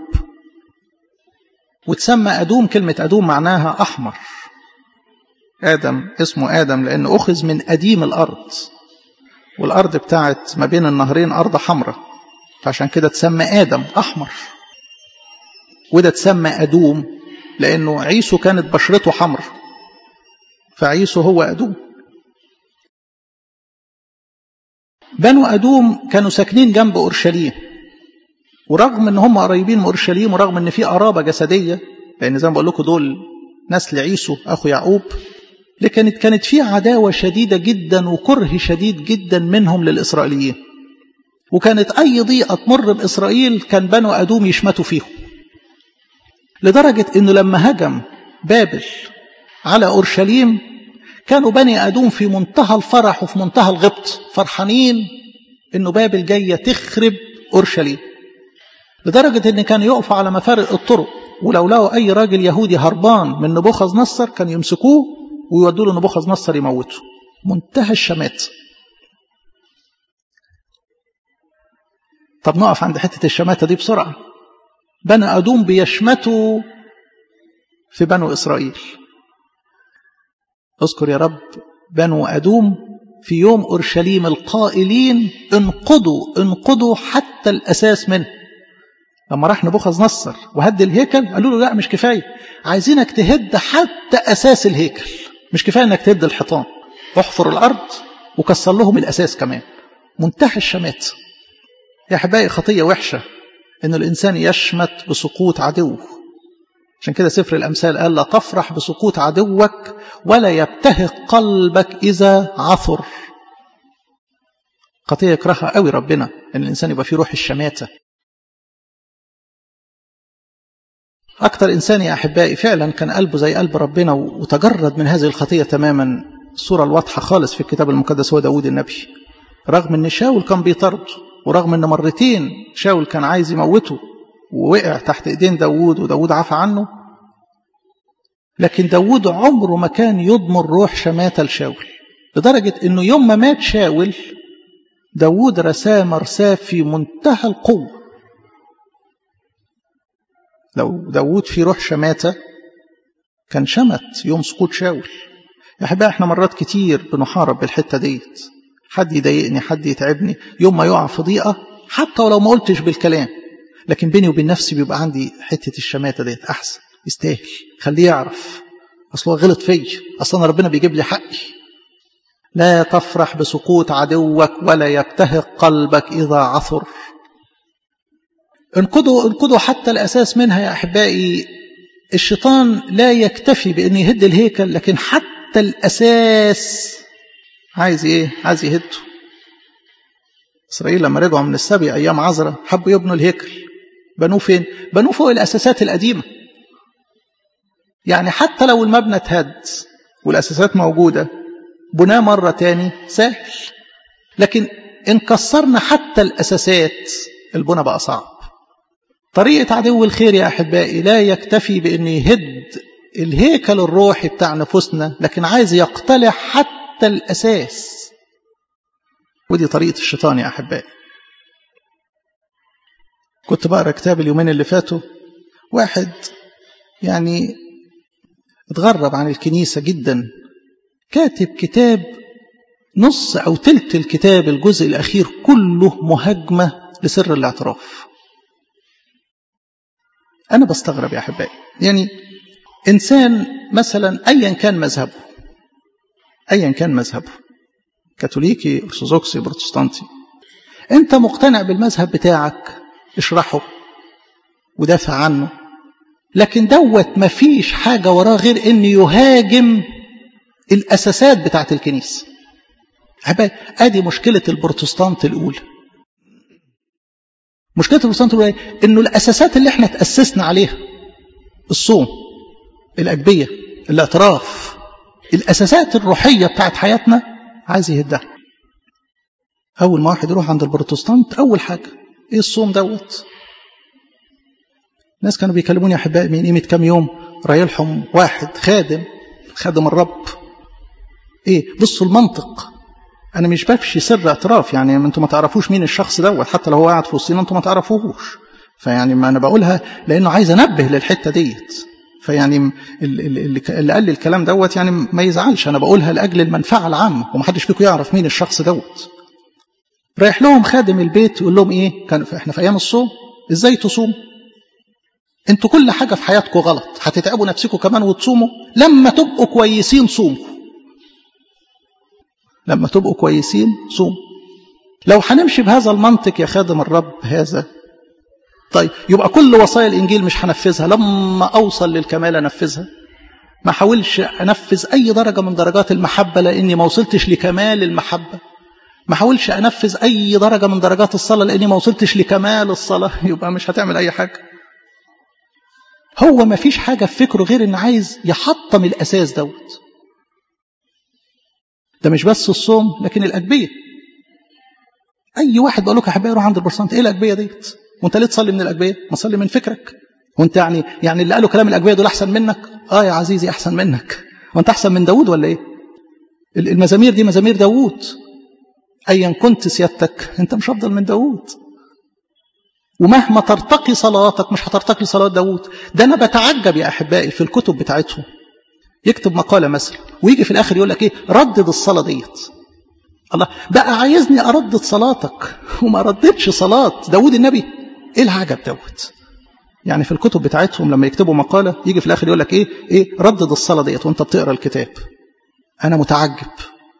S1: وتسمى أدوم، كلمة أدوم معناها أحمر. آدم اسمه آدم لأن أخذ من أديم الأرض، والأرض بتاعت ما بين النهرين أرض حمراء، فعشان كده تسمى آدم أحمر. وده تسمى أدوم لأنه عيسو كانت بشرته حمر، فعيسو هو أدوم. بنو أدوم كانوا ساكنين جنب أورشليم، ورغم ان هم قريبين من أورشليم، ورغم ان في قرابة جسدية، لأن زي ما بقول لكم دول نسل عيسو أخو يعقوب، لكن كانت في عداوة شديدة جدا وكره شديد جدا منهم للإسرائيليين. وكانت أي ضيقة تمر بإسرائيل كان بنو أدوم يشمتوا فيهم، لدرجة أنه لما هجم بابل على أورشليم كانوا بني أدوم في منتهى الفرح وفي منتهى الغبط، فرحانين أنه بابل جاية تخرب أورشليم، لدرجة أن كانوا يقفوا على مفارق الطرق، ولو لقوا أي راجل يهودي هربان من نبوخذ نصر كانوا يمسكوه ويودوا له نبوخذ نصر يموته. منتهى الشمات. طب نقف عند حتة الشماتة دي بسرعة. بنو أدوم بيشمتوا في بنو إسرائيل. اذكر يا رب بنو أدوم في يوم أورشليم القائلين انقضوا انقضوا حتى الأساس منه. لما راح نبوخذ نصر وهد الهيكل قالوا له لا مش كفاية، عايزينك تهد حتى أساس الهيكل، مش كفاية انك تهد الحيطان، احفر الأرض وكسر لهم الأساس كمان. منتهى الشمات. يا أحبائي خطية وحشة إن الإنسان يشمت بسقوط عدوه. عشان كده سفر الأمثال قال لا تفرح بسقوط عدوك ولا يبتهق قلبك إذا عثر. خطية يكرهها قوي ربنا إن الإنسان يبقى فيه روح الشماتة. أكتر إنسان يا أحبائي فعلا كان قلبه زي قلب ربنا وتجرد من هذه الخطية تماما، الصورة الواضحة خالص في الكتاب المقدس هو داود النبي. رغم أن شاول كان بيطرد، ورغم أن مرتين شاول كان عايز يموته ووقع تحت إيدين داود وداود عفى عنه، لكن داود عمره ما كان يضمن روح شماتة لشاول، لدرجة أنه يوم ما مات شاول داود رساه مرساه في منتهى القوة. لو داود في روح شماتة كان شمت يوم سقوط شاول. يا أحبائي احنا مرات كتير بنحارب بالحتة ديت، حد يضايقني، حد يتعبني، يوم ما يقع في ضيقة حتى ولو ما قلتش بالكلام، لكن بيني وبين نفسي بيبقى عندي حتة الشماتة ديت، أحسن يستاهل، خليه يعرف أصله غلط فيا، أصلا ربنا بيجيب لي حقي. لا تفرح بسقوط عدوك ولا يبتهق قلبك إذا عثر. انقضوا انقضوا حتى الأساس منها. يا أحبائي الشيطان لا يكتفي بأن يهد الهيكل، لكن حتى الأساس عايز إيه؟ عايز يهده. إسرائيل لما رجعوا من السبي أيام عزرا حبوا يبنوا الهيكل، بنوه فين؟ بنوه فوق الأساسات القديمة. يعني حتى لو المبنى اتهد والأساسات موجودة بناه مرة تاني سهل، لكن إن كسرنا حتى الأساسات البنى بقى صعب. طريقة عدو الخير يا أحبائي لا يكتفي بأن يهد الهيكل الروحي بتاع نفوسنا، لكن عايز يقتلع حتى حتى الأساس. ودي طريقة الشيطان يا أحبائي. كنت بقرأ كتاب اليومين اللي فاتوا، واحد يعني اتغرب عن الكنيسة جدا، كاتب كتاب نص أو تلت الكتاب الجزء الأخير كله مهاجمة لسر الاعتراف. أنا بستغرب يا أحبائي، يعني إنسان مثلا أيا كان مذهبه، أيا كان مذهبه كاثوليكي أرثوذكسي بروتستانتي، أنت مقتنع بالمذهب بتاعك اشرحه ودافع عنه، لكن دوت مفيش حاجة وراه غير إن يهاجم الأساسات بتاعت الكنيسة. أحبائي أدي مشكلة البروتستانت الأولى. مشكلة البروتستانت الأولى إنه الأساسات اللي احنا تأسسنا عليها، الصوم، الأجبية، الاعتراف، الأساسات الروحية بتاعت حياتنا، عايز يهدها. أول ما واحد يروح عند البروتستانت أول حاجة إيه؟ الصوم دوت. ناس كانوا بيكلموني يا أحبائي من قيمة كام يوم، رايلهم واحد خادم خادم الرب، إيه بصوا المنطق، أنا مش بفشي سر اعتراف، يعني أنتم ما تعرفوش مين الشخص دوت، حتى لو هو قاعد في وسطنا أنتم ما تعرفوهوش، فيعني ما أنا بقولها لأنه عايز أنبه للحتة ديت. فيعني اللي قال لي الكلام دوت يعني ما يزعلش، أنا بقولها لأجل المنفعة العامة، ومحدش فيكم يعرف مين الشخص دوت. رايح لهم خادم البيت يقول لهم إيه؟ كان إحنا في أيام الصوم، إزاي تصوم؟ أنتوا كل حاجة في حياتكم غلط، هتتعبوا نفسكم كمان وتصوموا؟ لما تبقوا كويسين صوموا، لما تبقوا كويسين صوم. لو هنمشي بهذا المنطق يا خادم الرب هذا، طيب يبقى كل وصايا الإنجيل مش هنفذها، لما أوصل للكمال أنفذها، ما حاولش أنفذ أي درجة من درجات المحبة لأني ما وصلتش لكمال المحبة، ما حاولش أنفذ أي درجة من درجات الصلاة لأني ما وصلتش لكمال الصلاة، يبقى مش هتعمل أي حاجة. هو ما فيش حاجة في فكره غير إن عايز يحطم الأساس دوت. ده مش بس الصوم لكن الأجبية. أي واحد بقول لك يا حبايبي روح عند البرسنت، إيه الأجبية ديت؟ وأنت ليه تصلي من الأجبية؟ ما تصلي من فكرك. وأنت يعني يعني اللي قالوا كلام الأجبية دول أحسن منك؟ آه يا عزيزي أحسن منك. وأنت أحسن من داود ولا إيه؟ المزامير دي مزامير داود، أيا كنت سيادتك أنت مش أفضل من داود. ومهما ترتقي صلاتك مش هترتقي صلاة داود. ده أنا بتعجب يا أحبائي في الكتب بتاعتهم، يكتب مقالة مثلا ويجي في الآخر يقول لك إيه؟ ردد الصلاة ديت. الله بقى عايزني أردد صلاتك وما رددش صلاة داود النبي؟ إيه العجب دوت؟ يعني في الكتب بتاعتهم لما يكتبوا مقالة يجي في الآخر يقول لك إيه؟ إيه ردد الصلاة ديت وأنت بتقرأ الكتاب. أنا متعجب،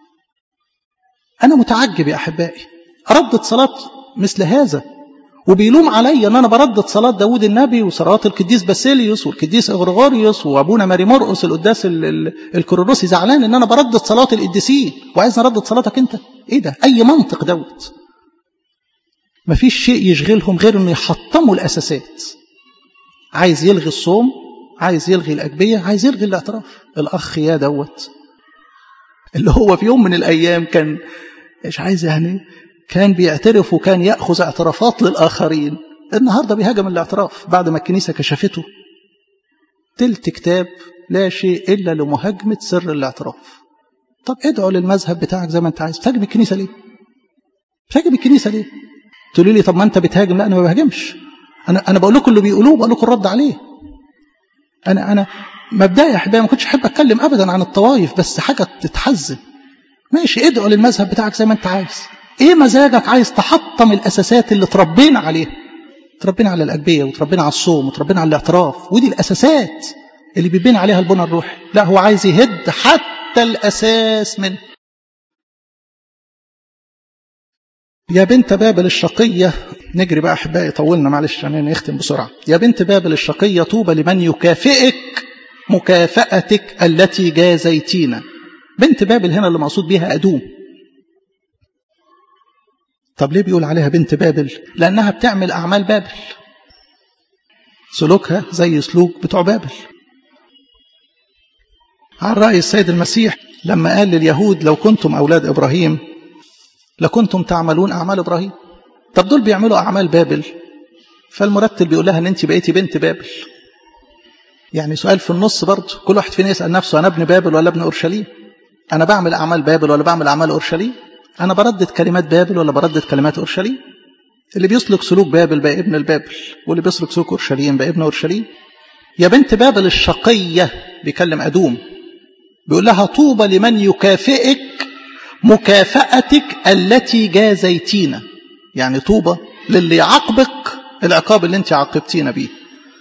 S1: أنا متعجب يا أحبائي، أردد صلاة مثل هذا وبيلوم علي أن أنا بردد صلاة داود النبي وصلوات القديس باسيليوس والقديس إغريغوريوس وأبونا ماري مرقس القداس الكورولوسي، زعلان أن أنا بردد صلاة القديسين وعايز نردد صلاتك أنت؟ إيه ده؟ أي منطق دوت؟ مفيش شيء يشغلهم غير أنه يحطموا الأساسات. عايز يلغي الصوم، عايز يلغي الأجبية، عايز يلغي الاعتراف. الأخ يا دوت اللي هو في يوم من الأيام كان إيش عايز يعني كان بيعترف وكان يأخذ اعترافات للآخرين، النهاردة بيهاجم الاعتراف بعد ما الكنيسة كشفته. تلت كتاب لا شيء إلا لمهاجمة سر الاعتراف. طب ادعوا للمذهب بتاعك زي ما انت عايز، بتهاجم الكنيسة ليه؟ بتهاجم الكنيسة ليه؟ تقولي لي طب ما انت بتهاجم. لا أنا ما بهاجمش، أنا أنا بقول لكم اللي بيقولوه، بقول لكم الرد عليه. أنا أنا مبدئيا يا حبايبي ما كنتش أحب أتكلم أبدا عن الطوائف، بس حاجة تتحزن. ماشي ادعوا للمذهب بتاعك زي ما انت عايز. ايه مزاجك عايز تحطم الاساسات اللي تربينا عليها؟ تربينا على الاجبيه وتربينا على الصوم وتربينا على الاعتراف، ودي الاساسات اللي بيبني عليها البنى الروحي. لا هو عايز يهد حتى الاساس منه. يا بنت بابل الشقيه، نجري بقى احبائي طولنا معلش عشان نختم بسرعه. يا بنت بابل الشقيه طوبى لمن يكافئك مكافاتك التي جازيتينا. بنت بابل هنا اللي مقصود بيها ادوم. طب ليه بيقول عليها بنت بابل؟ لأنها بتعمل أعمال بابل، سلوكها زي سلوك بتوع بابل. على رأي السيد المسيح لما قال لليهود لو كنتم أولاد إبراهيم لكنتم تعملون أعمال إبراهيم. طب دول بيعملوا أعمال بابل، فالمرتل بيقول لها أن أنت بقيتي بنت بابل. يعني سؤال في النص برضه، كل واحد فينا يسأل نفسه أنا ابن بابل ولا ابن أورشليم؟ أنا بعمل أعمال بابل ولا بعمل أعمال أورشليم؟ أنا بردد كلمات بابل ولا بردد كلمات أورشليم؟ اللي بيسلك سلوك بابل بقى ابن البابل، واللي بيسلك سلوك أورشليم بقى ابن أورشليم. يا بنت بابل الشقية، بيكلم أدوم بيقول لها طوبى لمن يكافئك مكافأتك التي جازيتينا. يعني طوبى للي يعاقبك العقاب اللي انت عاقبتينا بيه.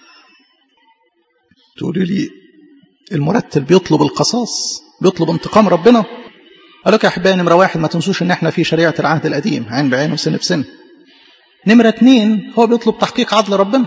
S1: تقولي لي المرتل بيطلب القصاص، بيطلب انتقام ربنا. قال لك يا احبائي، نمره واحد ما تنسوش ان احنا في شريعه العهد القديم، عين بعين وسن بسن. نمره اتنين هو بيطلب تحقيق عدل ربنا.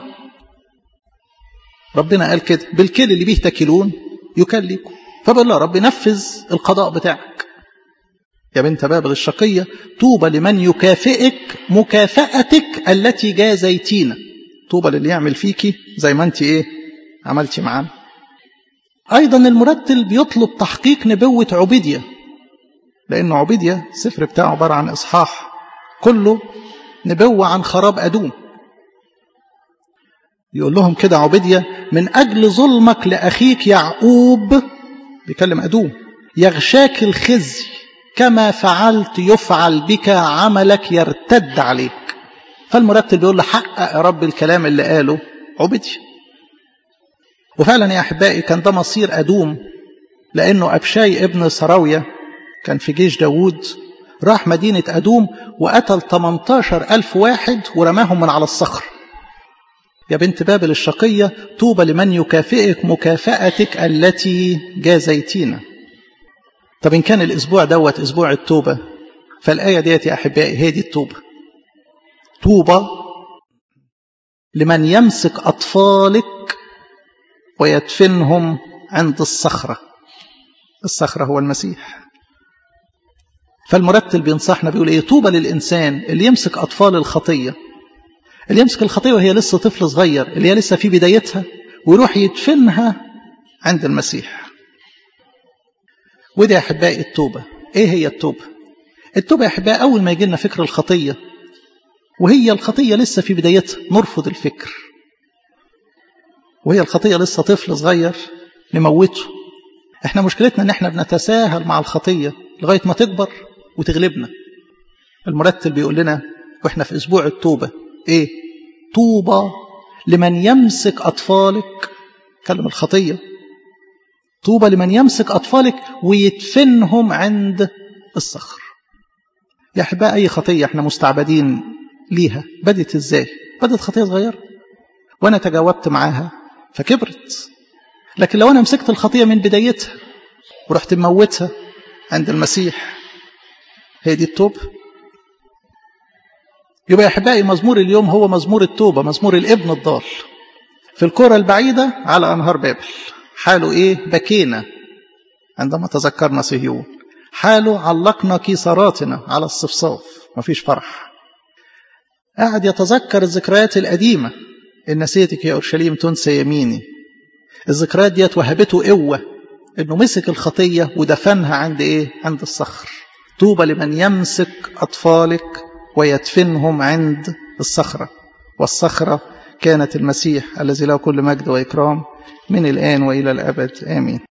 S1: ربنا قال كده بالكيل اللي بيه تكلون يكل ليكم، فبقول له رب نفذ القضاء بتاعك. يا بنت بابل الشقيه، طوبى لمن يكافئك مكافأتك التي جازيتينا. طوبى للي يعمل فيكي زي ما انت ايه عملتي معانا. ايضا المرتل بيطلب تحقيق نبوه عبيدية، لأن عبيدية السفر بتاعه عبارة عن إصحاح كله نبوة عن خراب أدوم. يقول لهم كده عبيدية: من أجل ظلمك لأخيك يعقوب، بيكلم أدوم، يغشاك الخزي كما فعلت يفعل بك، عملك يرتد عليك. فالمرتل بيقول له حقق يا رب الكلام اللي قاله عبيدية. وفعلا يا أحبائي كان ده مصير أدوم، لأنه أبشاي ابن سراوية كان في جيش داود، راح مدينة أدوم وقتل ثمانية عشر ألف واحد ورماهم من على الصخر. يا بنت بابل الشقية، طوبى لمن يكافئك مكافأتك التي جازيتينا. طب إن كان الأسبوع دوت أسبوع التوبة، فالآية ديت يا أحبائي هي دي التوبة. طوبى لمن يمسك أطفالك ويدفنهم عند الصخرة. الصخرة هو المسيح. فالمرتل بينصحنا بيقول ايه؟ طوبى للإنسان اللي يمسك أطفال الخطية، اللي يمسك الخطية وهي لسه طفل صغير، اللي هي لسه في بدايتها، ويروح يدفنها عند المسيح. وده يا أحبائي التوبة. ايه هي التوبة؟ التوبة يا أحبائي أول ما يجي لنا فكر الخطية وهي الخطية لسه في بدايتها نرفض الفكر، وهي الخطية لسه طفل صغير نموته. احنا مشكلتنا ان احنا بنتساهل مع الخطية لغاية ما تكبر وتغلبنا. المرتل بيقول لنا واحنا في اسبوع التوبة ايه؟ طوبى لمن يمسك اطفالك، كلم الخطية، طوبى لمن يمسك اطفالك ويدفنهم عند الصخر. يا احبائي اي خطية احنا مستعبدين ليها بدت ازاي؟ بدت خطية صغيرة وانا تجاوبت معاها فكبرت. لكن لو أنا مسكت الخطية من بدايتها ورحت موتها عند المسيح، هي دي التوبة. يبقى يا أحبائي مزمور اليوم هو مزمور التوبة، مزمور الابن الضال. في الكرة البعيدة على أنهار بابل حاله إيه؟ بكينا عندما تذكرنا صهيون، حاله علقنا كيساراتنا على الصفصاف، مفيش فرح. قاعد يتذكر الذكريات القديمة: إن نسيتك يا أورشليم تنسى يميني. الذكريات ديت وهبته قوة انه مسك الخطية ودفنها عند ايه؟ عند الصخر. طوبى لمن يمسك اطفالك ويدفنهم عند الصخرة، والصخرة كانت المسيح الذي له كل مجد وإكرام من الآن وإلى الأبد، آمين.